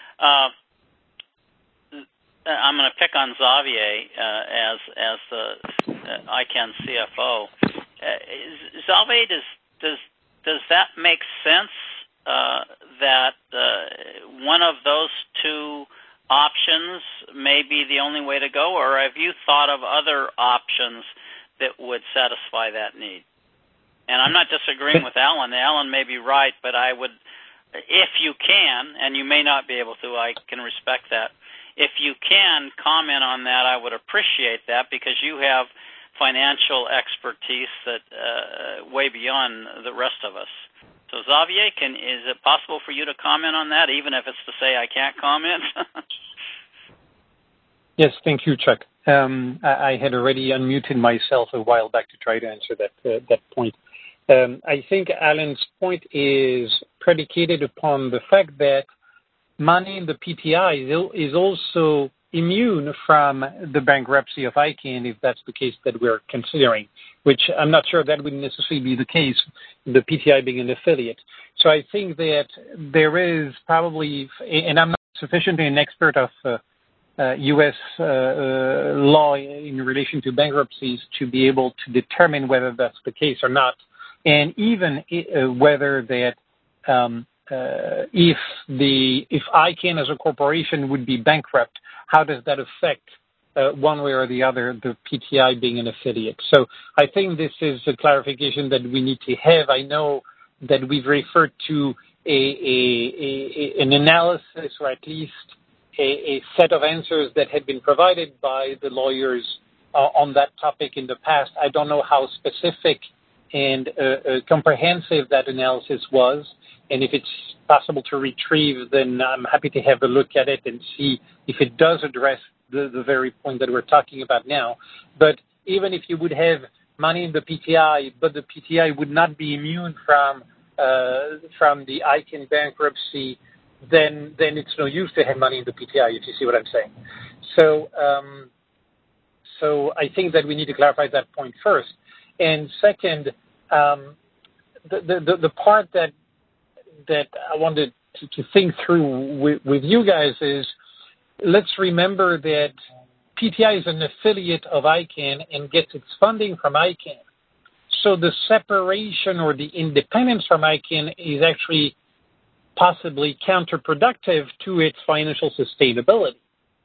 I'm going to pick on Xavier as the ICANN CFO. Xavier, does that make sense that one of those two options may be the only way to go, or have you thought of other options that would satisfy that need? And I'm not disagreeing with Alan. Alan may be right, but I would, if you can, and you may not be able to, I can respect that. If you can comment on that, I would appreciate that, because you have financial expertise that way beyond the rest of us. So Xavier, is it possible for you to comment on that, even if it's to say I can't comment? Yes, thank you, Chuck. I had already unmuted myself a while back to try to answer that point. I think Alan's point is predicated upon the fact that money in the PTI is also immune from the bankruptcy of ICANN, if that's the case that we're considering, which I'm not sure that would necessarily be the case, the PTI being an affiliate. So I think that there is probably, and I'm not sufficiently an expert of U.S. Law in relation to bankruptcies to be able to determine whether that's the case or not, and even whether that if ICANN as a corporation would be bankrupt, how does that affect one way or the other the PTI being an affiliate? So I think this is a clarification that we need to have. I know that we've referred to an analysis, or at least a set of answers that had been provided by the lawyers on that topic in the past. I don't know how specific and comprehensive that analysis was, and if it's possible to retrieve, then I'm happy to have a look at it and see if it does address the very point that we're talking about now. But even if you would have money in the PTI, but the PTI would not be immune from the ICANN bankruptcy, then it's no use to have money in the PTI, if you see what I'm saying. So I think that we need to clarify that point first. And second, the part that I wanted to think through with you guys is, let's remember that PTI is an affiliate of ICANN and gets its funding from ICANN. So the separation or the independence from ICANN is actually possibly counterproductive to its financial sustainability.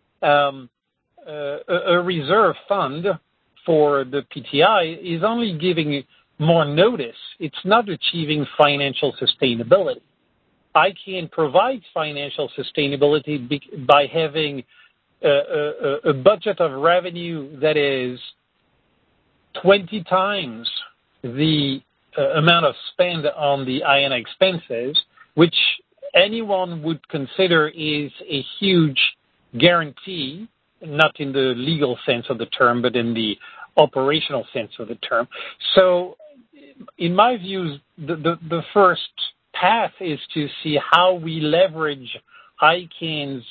A reserve fund for the PTI is only giving more notice. It's not achieving financial sustainability. ICANN provides financial sustainability by having a budget of revenue that is 20 times the amount of spend on the IANA expenses, which anyone would consider is a huge guarantee, not in the legal sense of the term, but in the operational sense of the term. So in my view, the first path is to see how we leverage ICANN's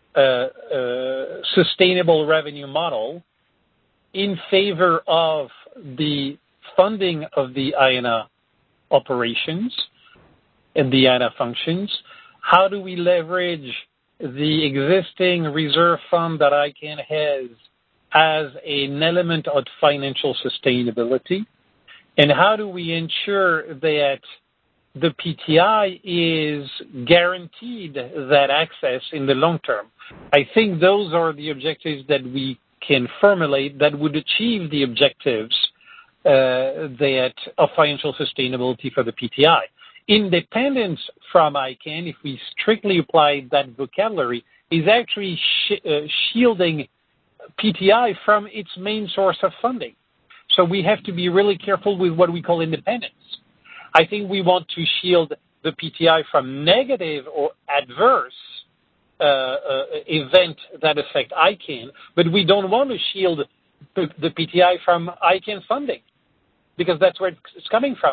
sustainable revenue model in favor of the funding of the IANA operations and the IANA functions. How do we leverage the existing reserve fund that ICANN has as an element of financial sustainability? And how do we ensure that the PTI is guaranteed that access in the long term? I think those are the objectives that we can formulate that would achieve the objectives that of financial sustainability for the PTI. Independence from ICANN, if we strictly apply that vocabulary, is actually shielding PTI from its main source of funding. So we have to be really careful with what we call independence. I think we want to shield the PTI from negative or adverse events that affect ICANN, but we don't want to shield the PTI from ICANN funding, because that's where it's coming from.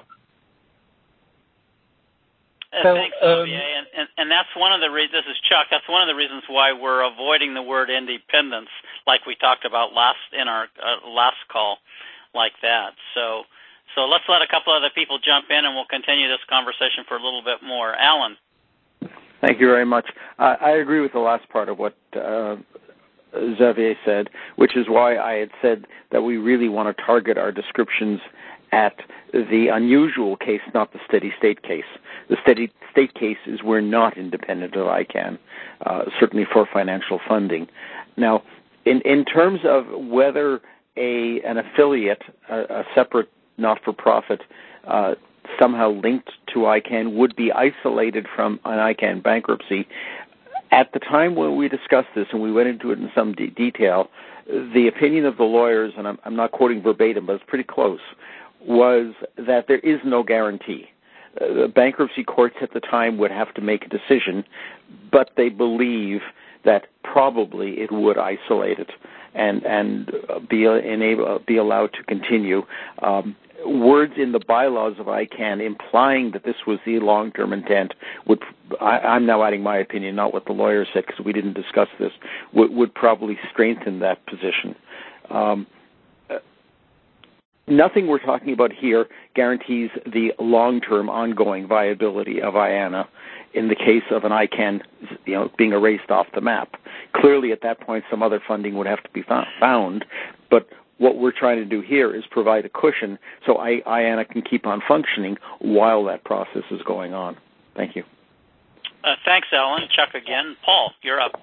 Thanks, Olivier. And that's one of the reasons, this is Chuck, that's one of the reasons why we're avoiding the word independence, like we talked about in our last call, like that. So let's let a couple other people jump in, and we'll continue this conversation for a little bit more. Alan. Thank you very much. I agree with the last part of what Xavier said, which is why I had said that we really want to target our descriptions at the unusual case, not the steady state case. The steady state case is we're not independent of ICANN, certainly for financial funding. Now, in terms of whether an affiliate, a separate not-for-profit, somehow linked to ICANN would be isolated from an ICANN bankruptcy, at the time when we discussed this, and we went into it in some detail, the opinion of the lawyers, and I'm not quoting verbatim, but it's pretty close, was that there is no guarantee. The bankruptcy courts at the time would have to make a decision, but they believe that probably it would isolate it and be allowed to continue. Words in the bylaws of ICANN implying that this was the long-term intent I'm now adding my opinion, not what the lawyer said, because we didn't discuss this, would probably strengthen that position. Nothing we're talking about here guarantees the long-term ongoing viability of IANA in the case of an ICANN, being erased off the map. Clearly, at that point, some other funding would have to be found, but what we're trying to do here is provide a cushion so IANA can keep on functioning while that process is going on. Thank you. Thanks, Alan. Chuck again. Paul, you're up.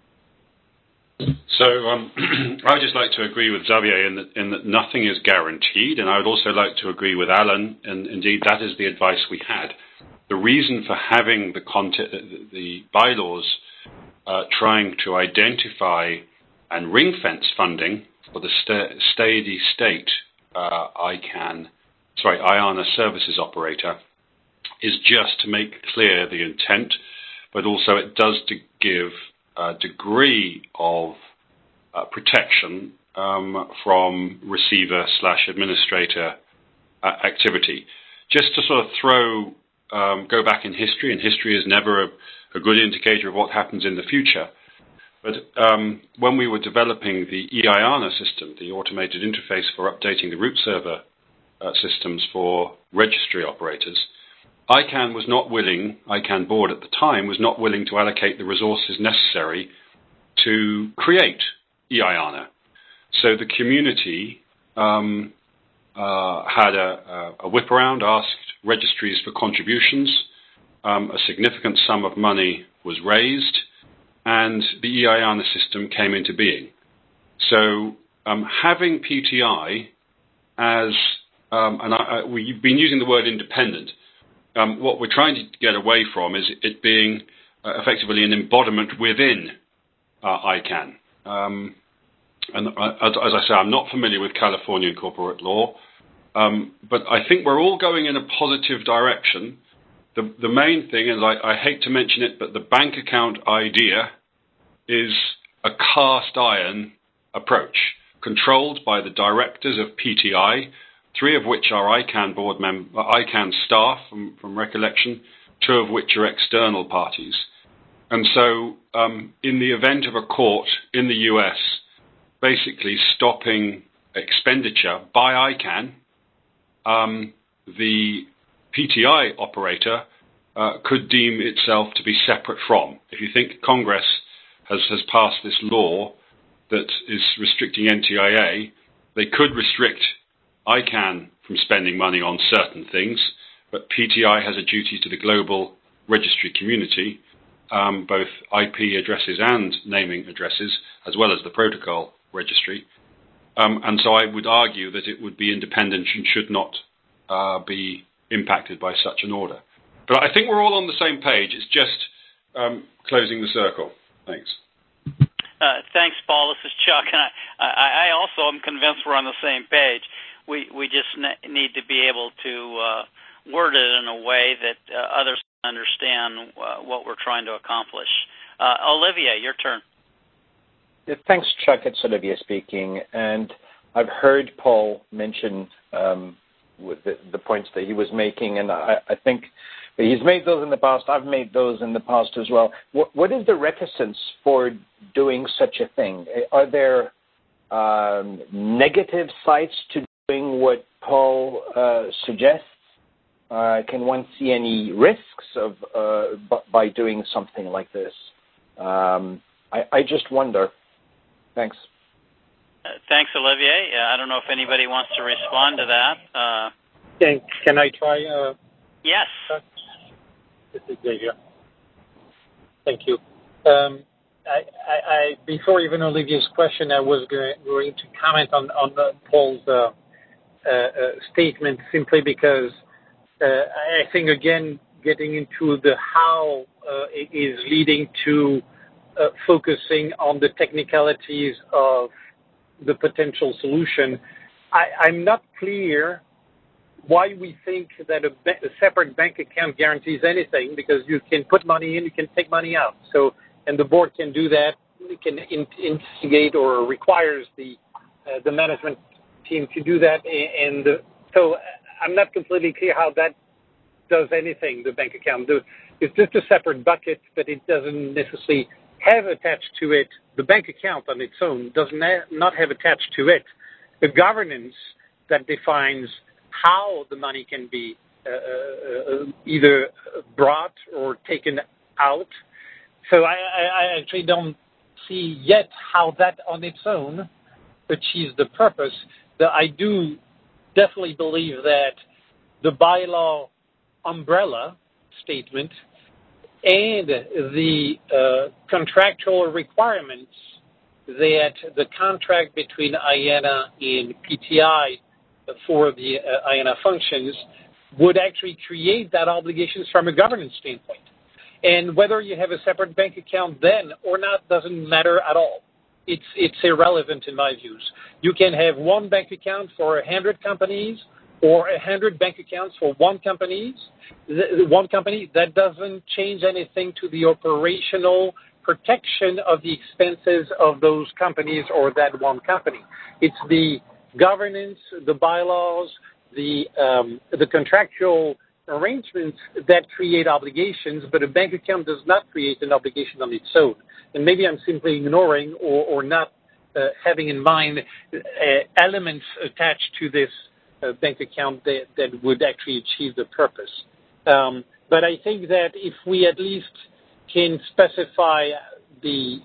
So I would just like to agree with Xavier in that nothing is guaranteed, and I would also like to agree with Alan, and indeed that is the advice we had. The reason for having the bylaws trying to identify and ring-fence funding for the steady state IANA services operator is just to make clear the intent, but also it does to give a degree of protection from receiver/administrator activity. Just to sort of go back in history, and history is never a good indicator of what happens in the future. But when we were developing the EIANA system, the automated interface for updating the root server systems for registry operators, ICANN board at the time was not willing to allocate the resources necessary to create EIANA. So the community had a whip around, asked registries for contributions. A significant sum of money was raised, and the EIANA system came into being. So having PTI as, we've been using the word independent. What we're trying to get away from is it being effectively an embodiment within ICANN. And as I say, I'm not familiar with Californian corporate law, but I think we're all going in a positive direction. The main thing, and I hate to mention it, but the bank account idea is a cast iron approach, controlled by the directors of PTI, 3 of which are ICANN staff from recollection, 2 of which are external parties. And so in the event of a court in the US basically stopping expenditure by ICANN, the PTI operator could deem itself to be separate from. If you think Congress has passed this law that is restricting NTIA, they could restrict ICANN from spending money on certain things, but PTI has a duty to the global registry community, both IP addresses and naming addresses, as well as the protocol registry. And so I would argue that it would be independent and should not be impacted by such an order. But I think we're all on the same page. It's just closing the circle. Thanks. Thanks, Paul. This is Chuck, and I also am convinced we're on the same page. We just need to be able to word it in a way that others understand what we're trying to accomplish. Olivier, your turn. Yeah, thanks, Chuck. It's Olivier speaking, and I've heard Paul mention with the points that he was making, and I think he's made those in the past. I've made those in the past as well. What is the reticence for doing such a thing? Are there negative sides to doing what Paul suggests? Can one see any risks of by doing something like this? I just wonder. Thanks. Thanks, Olivier. I don't know if anybody wants to respond to that. Can I try? Yes. This is Xavier. Thank you. Before even Olivier's question, I was going to comment on Paul's statement simply because I think, again, getting into the how is leading to focusing on the technicalities of the potential solution. I'm not clear why we think that a separate bank account guarantees anything, because you can put money in, you can take money out. So, and the board can do that. It can instigate or requires the management team to do that. So I'm not completely clear how that does anything, the bank account. It's just a separate bucket, but it doesn't necessarily have attached to it, the bank account on its own does not have attached to it the governance that defines how the money can be either brought or taken out. So I actually don't see yet how that on its own achieves the purpose. I do definitely believe that the bylaw umbrella statement and the contractual requirements that the contract between IANA and PTI for the IANA functions would actually create that obligations from a governance standpoint. And whether you have a separate bank account then or not doesn't matter at all. It's irrelevant in my views. You can have one bank account for 100 companies or 100 bank accounts for one company. That doesn't change anything to the operational protection of the expenses of those companies or that one company. It's the governance, the bylaws, the contractual arrangements that create obligations, but a bank account does not create an obligation on its own. And maybe I'm simply ignoring or not having in mind elements attached to this bank account that would actually achieve the purpose. But I think that if we at least can specify the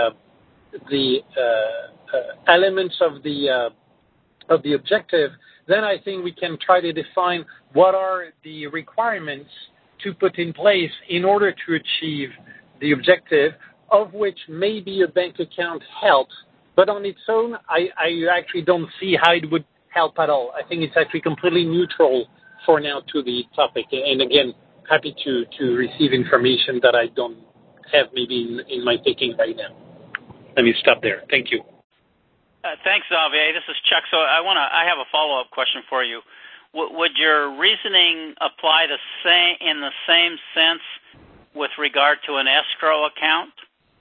elements of the objective, then I think we can try to define what are the requirements to put in place in order to achieve the objective, of which maybe a bank account helps. But on its own, I actually don't see how it would help at all. I think it's actually completely neutral for now to the topic. And again, happy to receive information that I don't have maybe in my thinking right now. Let me stop there. Thank you. Thanks, Xavier. This is Chuck. So I have a follow-up question for you. Would your reasoning apply in the same sense with regard to an escrow account?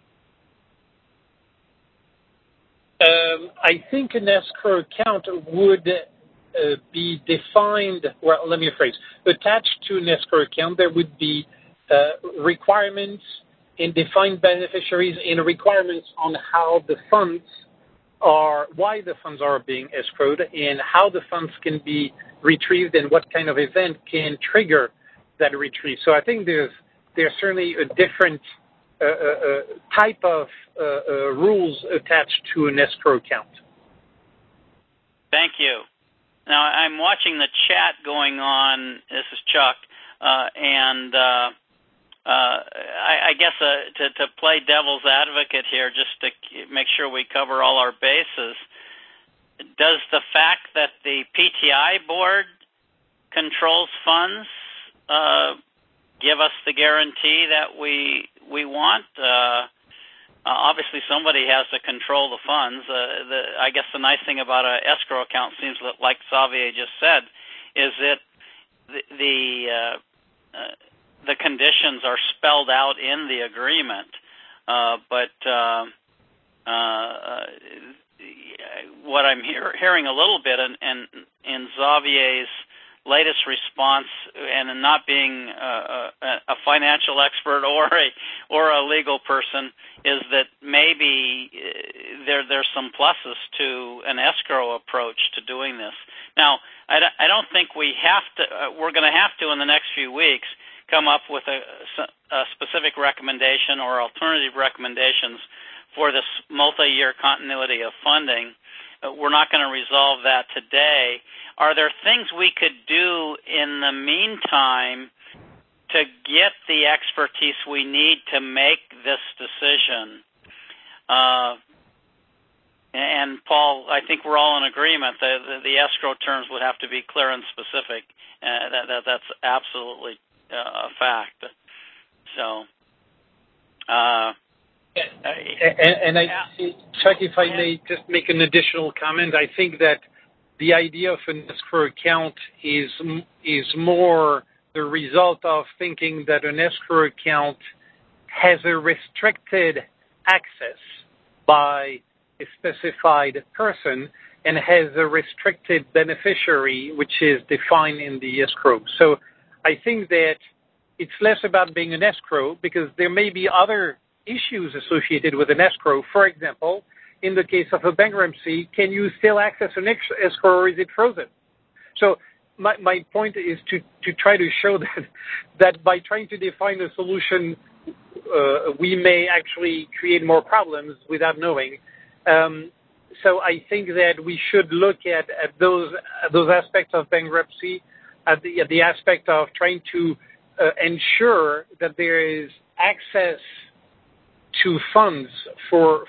I think an escrow account would be defined, well, let me rephrase. Attached to an escrow account, there would be requirements and defined beneficiaries and requirements on how the funds why the funds are being escrowed and how the funds can be retrieved and what kind of event can trigger that retrieve. So I think there's certainly a different type of rules attached to an escrow account. Thank you. Now, I'm watching the chat going on. This is Chuck. I guess to play devil's advocate here, just to make sure we cover all our bases, does the fact that the PTI board controls funds give us the guarantee that we want? Obviously, somebody has to control the funds. I guess the nice thing about an escrow account seems like Xavier just said, is that the conditions are spelled out in the agreement. But what I'm hearing a little bit in Xavier's latest response, and not being a financial expert or a legal person, is that maybe there's some pluses to an escrow approach to doing this. Now, I don't think we have to. We're going to have to in the next few weeks come up with a specific recommendation or alternative recommendations for this multi-year continuity of funding. We're not going to resolve that today. Are there things we could do in the meantime to get the expertise we need to make this decision? And Paul, I think we're all in agreement that the escrow terms would have to be clear and specific. That's absolutely a fact. So, Chuck, if I may just make an additional comment, I think that the idea of an escrow account is more the result of thinking that an escrow account has a restricted access by a specified person and has a restricted beneficiary, which is defined in the escrow. So I think that it's less about being an escrow because there may be other issues associated with an escrow. For example, in the case of a bankruptcy, can you still access an escrow, or is it frozen? So my point is to try to show that by trying to define a solution, we may actually create more problems without knowing. So I think that we should look at those aspects of bankruptcy, at the aspect of trying to ensure that there is access to funds for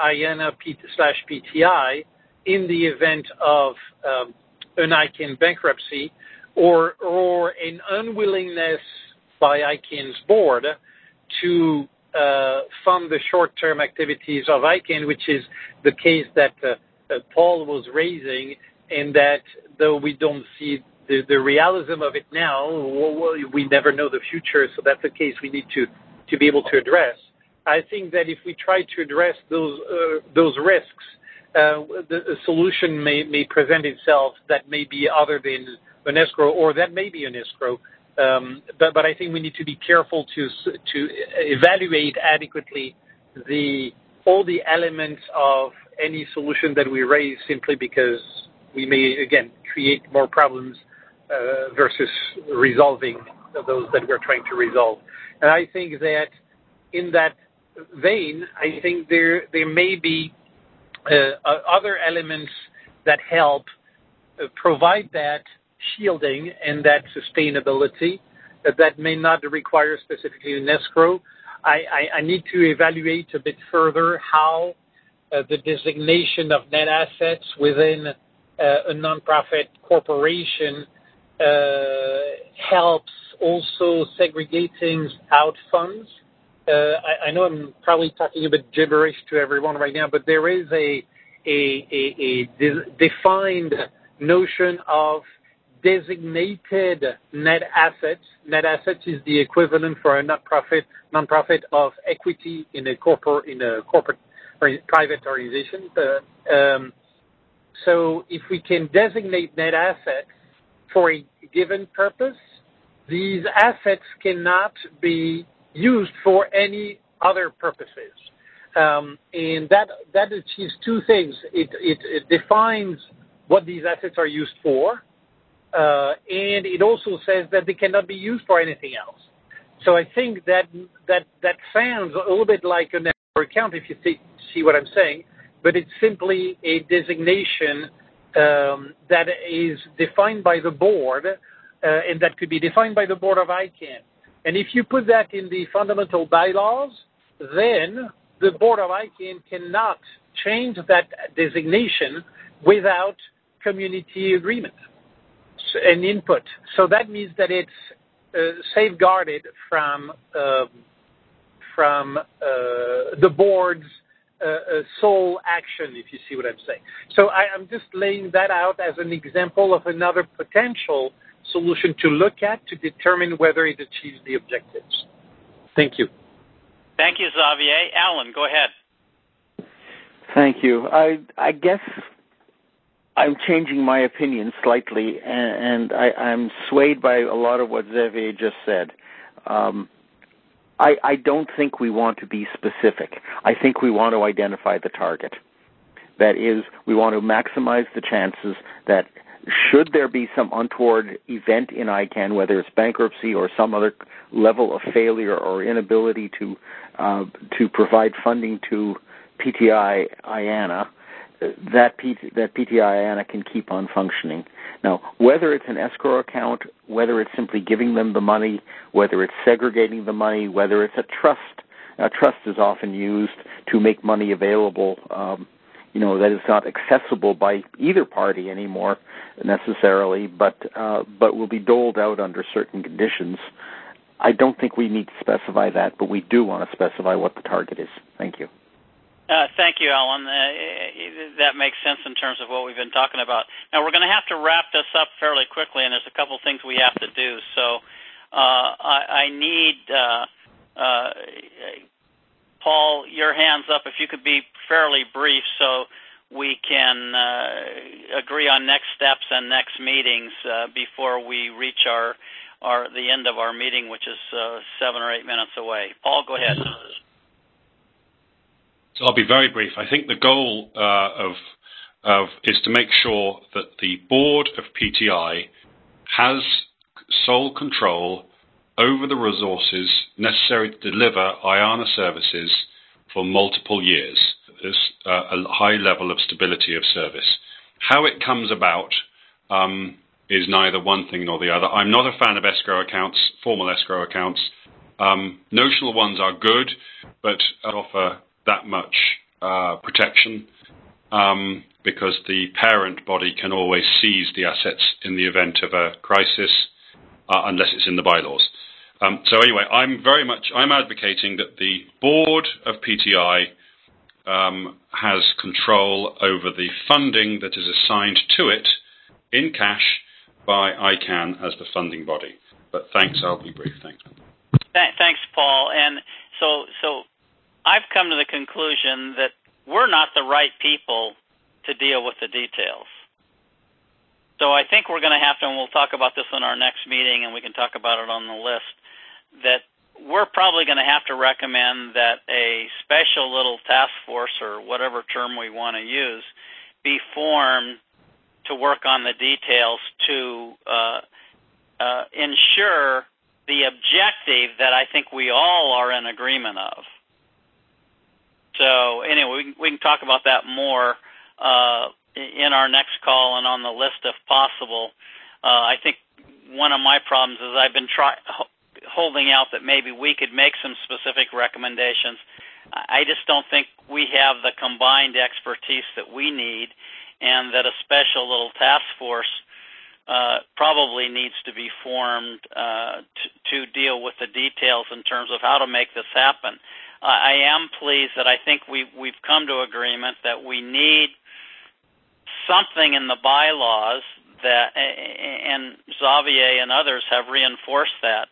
IANA/PTI in the event of an ICANN bankruptcy, or an unwillingness by ICANN's board to fund the short-term activities of ICANN, which is the case that Paul was raising, and that though we don't see the realism of it now, we never know the future, so that's a case we need to be able to address. I think that if we try to address those risks, the solution may present itself that may be other than an escrow, or that may be an escrow. But I think we need to be careful to evaluate adequately all the elements of any solution that we raise, simply because we may, again, create more problems versus resolving those that we're trying to resolve. And I think that in that vein, I think there may be other elements that help provide that shielding and that sustainability that may not require specifically an escrow. I need to evaluate a bit further how the designation of net assets within a nonprofit corporation helps also segregating out funds. I know I'm probably talking a bit gibberish to everyone right now, but there is a defined notion of designated net assets. Net assets is the equivalent for a nonprofit of equity in a corporate or private organization. So if we can designate net assets for a given purpose, these assets cannot be used for any other purposes. And that achieves two things. It defines what these assets are used for, and it also says that they cannot be used for anything else. So I think that sounds a little bit like an escrow account, if you see what I'm saying, but it's simply a designation that is defined by the board, and that could be defined by the board of ICANN. And if you put that in the fundamental bylaws, then the board of ICANN cannot change that designation without community agreement and input. So that means that it's safeguarded from the board's sole action, if you see what I'm saying. So I'm just laying that out as an example of another potential solution to look at to determine whether it achieves the objectives. Thank you. Thank you, Xavier. Alan, go ahead. Thank you. I guess I'm changing my opinion slightly, and I'm swayed by a lot of what Xavier just said. I don't think we want to be specific. I think we want to identify the target. That is, we want to maximize the chances that should there be some untoward event in ICANN, whether it's bankruptcy or some other level of failure or inability to provide funding to PTI IANA, that PTI IANA can keep on functioning. Now, whether it's an escrow account, whether it's simply giving them the money, whether it's segregating the money, whether it's a trust. A trust is often used to make money available, that is not accessible by either party anymore necessarily, but will be doled out under certain conditions. I don't think we need to specify that, but we do want to specify what the target is. Thank you. Thank you, Alan. That makes sense in terms of what we've been talking about. Now, we're going to have to wrap this up fairly quickly, and there's a couple things we have to do. So I need, Paul, your hands up if you could be fairly brief so we can agree on next steps and next meetings before we reach the end of our meeting, which is 7 or 8 minutes away. Paul, go ahead. So I'll be very brief. I think the goal is to make sure that the board of PTI has sole control over the resources necessary to deliver IANA services for multiple years. There's a high level of stability of service. How it comes about is neither one thing nor the other. I'm not a fan of escrow accounts, formal escrow accounts. Notional ones are good, but offer that much protection because the parent body can always seize the assets in the event of a crisis unless it's in the bylaws. So anyway, I'm advocating that the board of PTI has control over the funding that is assigned to it in cash by ICANN as the funding body. But thanks, I'll be brief. Thanks. Thanks, Paul. And so I've come to the conclusion that we're not the right people to deal with the details. So I think we're going to have to, and we'll talk about this in our next meeting, and we can talk about it on the list, that we're probably going to have to recommend that a special little task force, or whatever term we want to use, be formed to work on the details to ensure the objective that I think we all are in agreement of. So anyway, we can talk about that more in our next call and on the list if possible. I think one of my problems is I've been holding out that maybe we could make some specific recommendations. I just don't think we have the combined expertise that we need, and that a special little task force probably needs to be formed to deal with the details in terms of how to make this happen. I am pleased that I think we've come to agreement that we need something in the bylaws that, and Xavier and others have reinforced that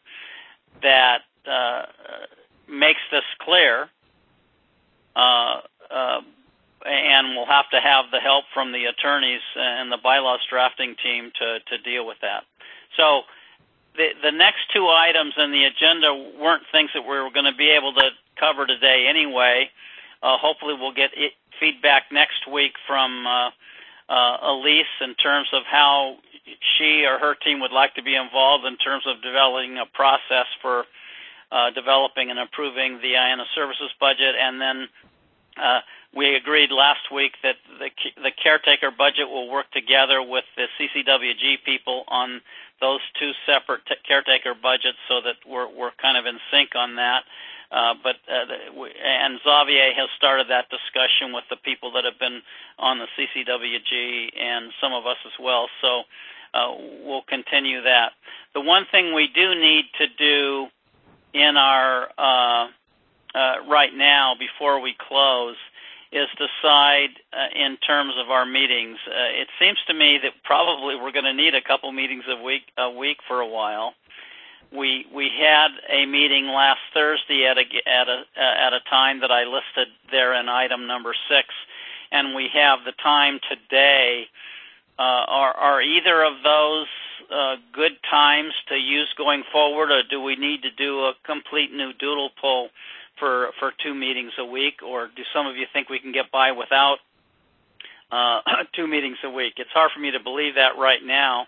makes this clear, and we'll have to have the help from the attorneys and the bylaws drafting team to deal with that. So the next two items in the agenda weren't things that we were going to be able to cover today anyway. Hopefully we'll get feedback next week from Elise in terms of how she or her team would like to be involved in terms of developing a process for developing and approving the IANA services budget. And then we agreed last week that the caretaker budget will work together with the CCWG people on those two separate caretaker budgets, so that we're kind of in sync on that. And Xavier has started that discussion with the people that have been on the CCWG and some of us as well. So we'll continue that. The one thing we do need to do in our right now before we close is decide in terms of our meetings. It seems to me that probably we're going to need a couple meetings a week for a while. We had a meeting last Thursday at a time that I listed there in item number 6, and we have the time today. Are either of those good times to use going forward, or do we need to do a complete new doodle poll for 2 meetings a week, or do some of you think we can get by without 2 meetings a week? It's hard for me to believe that right now,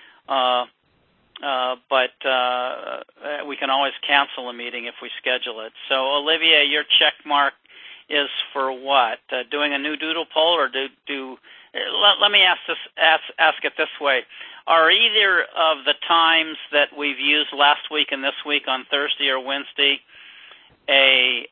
but we can always cancel a meeting if we schedule it. So, Olivier, your check mark is for what? Doing a new doodle poll, or let me ask it this way. Are either of the times that we've used last week and this week on Thursday or Wednesday a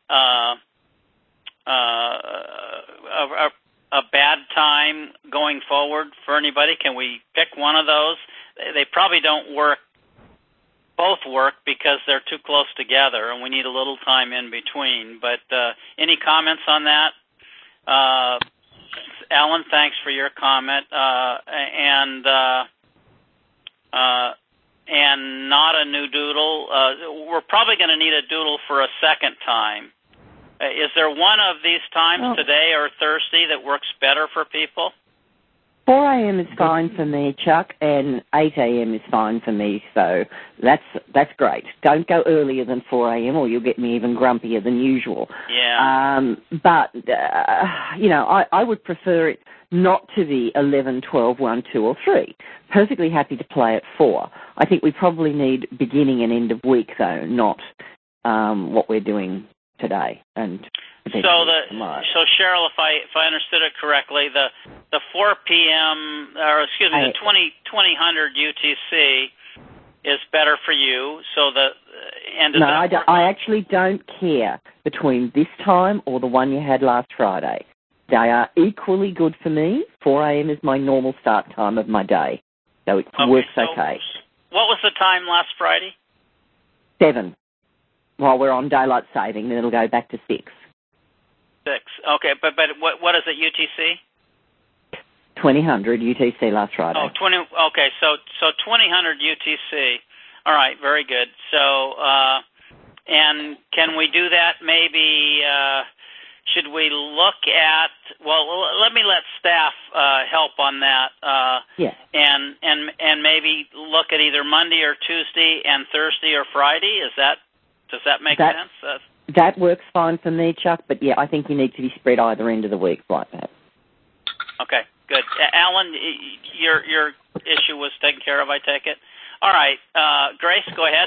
bad time going forward for anybody? Can we pick one of those? They probably don't both work because they're too close together, and we need a little time in between. But any comments on that? Alan, thanks for your comment. And not a new doodle. We're probably going to need a doodle for a second time. Is there one of these times, today or Thursday, that works better for people? 4 a.m. is fine for me, Chuck, and 8 a.m. is fine for me, so that's great. Don't go earlier than 4 a.m. or you'll get me even grumpier than usual. Yeah. But, I would prefer it not to be 11, 12, 1, 2, or 3. Perfectly happy to play at 4. I think we probably need beginning and end of week, though, not what we're doing today. And so Cheryl, if I understood it correctly, the 4 p.m. or excuse me, the 2000 UTC is better for you. So the end of no, I actually don't care between this time or the one you had last Friday. They are equally good for me. 4 a.m. is my normal start time of my day, so it works okay. What was the time last Friday? 7. While we're on daylight saving, then it'll go back to 6. 6. Okay, but what is it, UTC? 2000 UTC last Friday. Oh, 20. Okay, so 2000 UTC. All right, very good. So, and can we do that maybe? Should we look at? Well, let me let staff help on that. Yeah. And maybe look at either Monday or Tuesday and Thursday or Friday. Does that make sense? That works fine for me, Chuck. But yeah, I think you need to be spread either end of the week like that. Okay, good. Alan, your issue was taken care of, I take it. All right, Grace, go ahead.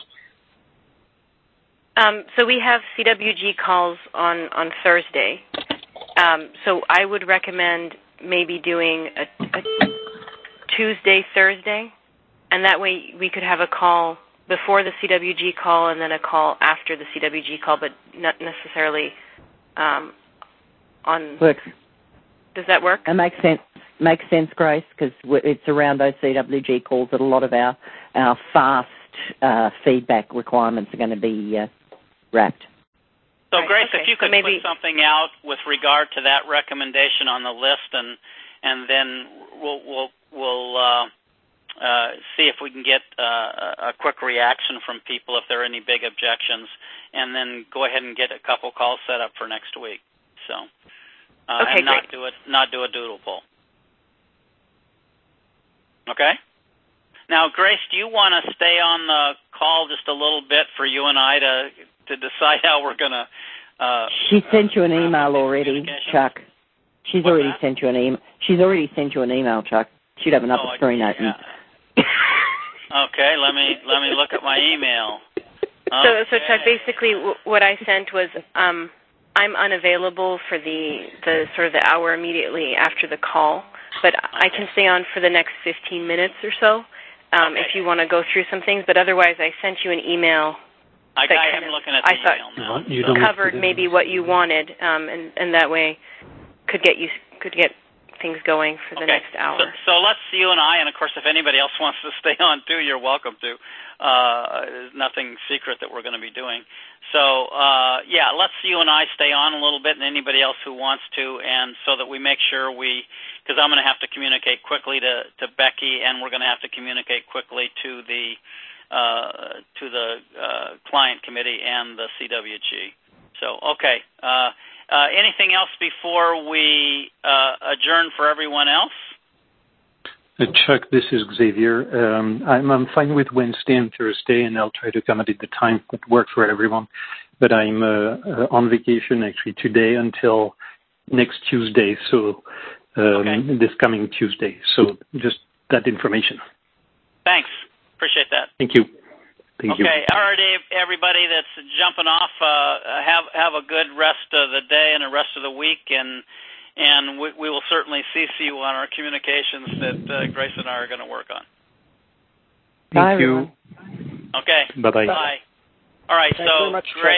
So we have CWG calls on Thursday. So I would recommend maybe doing a Tuesday, Thursday, and that way we could have a call before the CWG call and then a call after the CWG call, but not necessarily on... Works. Does that work? That makes sense. Makes sense, Grace, because it's around those CWG calls that a lot of our fast feedback requirements are going to be wrapped. So, Grace, okay. if you could put something out with regard to that recommendation on the list, and then we'll see if we can get a quick reaction from people if there are any big objections, and then go ahead and get a couple calls set up for next week. So, okay, and not do a doodle poll. Okay. Now, Grace, do you want to stay on the call just a little bit for you and I to decide how we're going to? She sent you an email already, Chuck. She's already sent you an email. She's already sent you an email, Chuck. She'd have another screen open. Okay, let me look at my email. Okay. So Chuck, basically what I sent was I'm unavailable for the sort of the hour immediately after the call, but I can stay on for the next 15 minutes or so if you want to go through some things. But otherwise, I sent you an email. I'm looking at the email now. Covered maybe what you wanted, and that way could get things going for the next hour. So let's you and I, and of course, if anybody else wants to stay on too, you're welcome to. There's nothing secret that we're going to be doing. So let's you and I stay on a little bit, and anybody else who wants to, and so that we make sure because I'm going to have to communicate quickly to Becky, and we're going to have to communicate quickly to the client committee and the CWG. So okay. Anything else before we adjourn for everyone else? Chuck, this is Xavier. I'm fine with Wednesday and Thursday, and I'll try to accommodate the time that works for everyone. But I'm on vacation actually today until next Tuesday, so this coming Tuesday. So just that information. Thanks. Appreciate that. Thank you. Thank you. Okay, all right, everybody that's jumping off, have a good rest of the day and the rest of the week, and we will certainly CC you on our communications that Grace and I are going to work on. Thank you. Everyone. Okay. Bye-bye. Bye. All right, Thanks very much, Grace.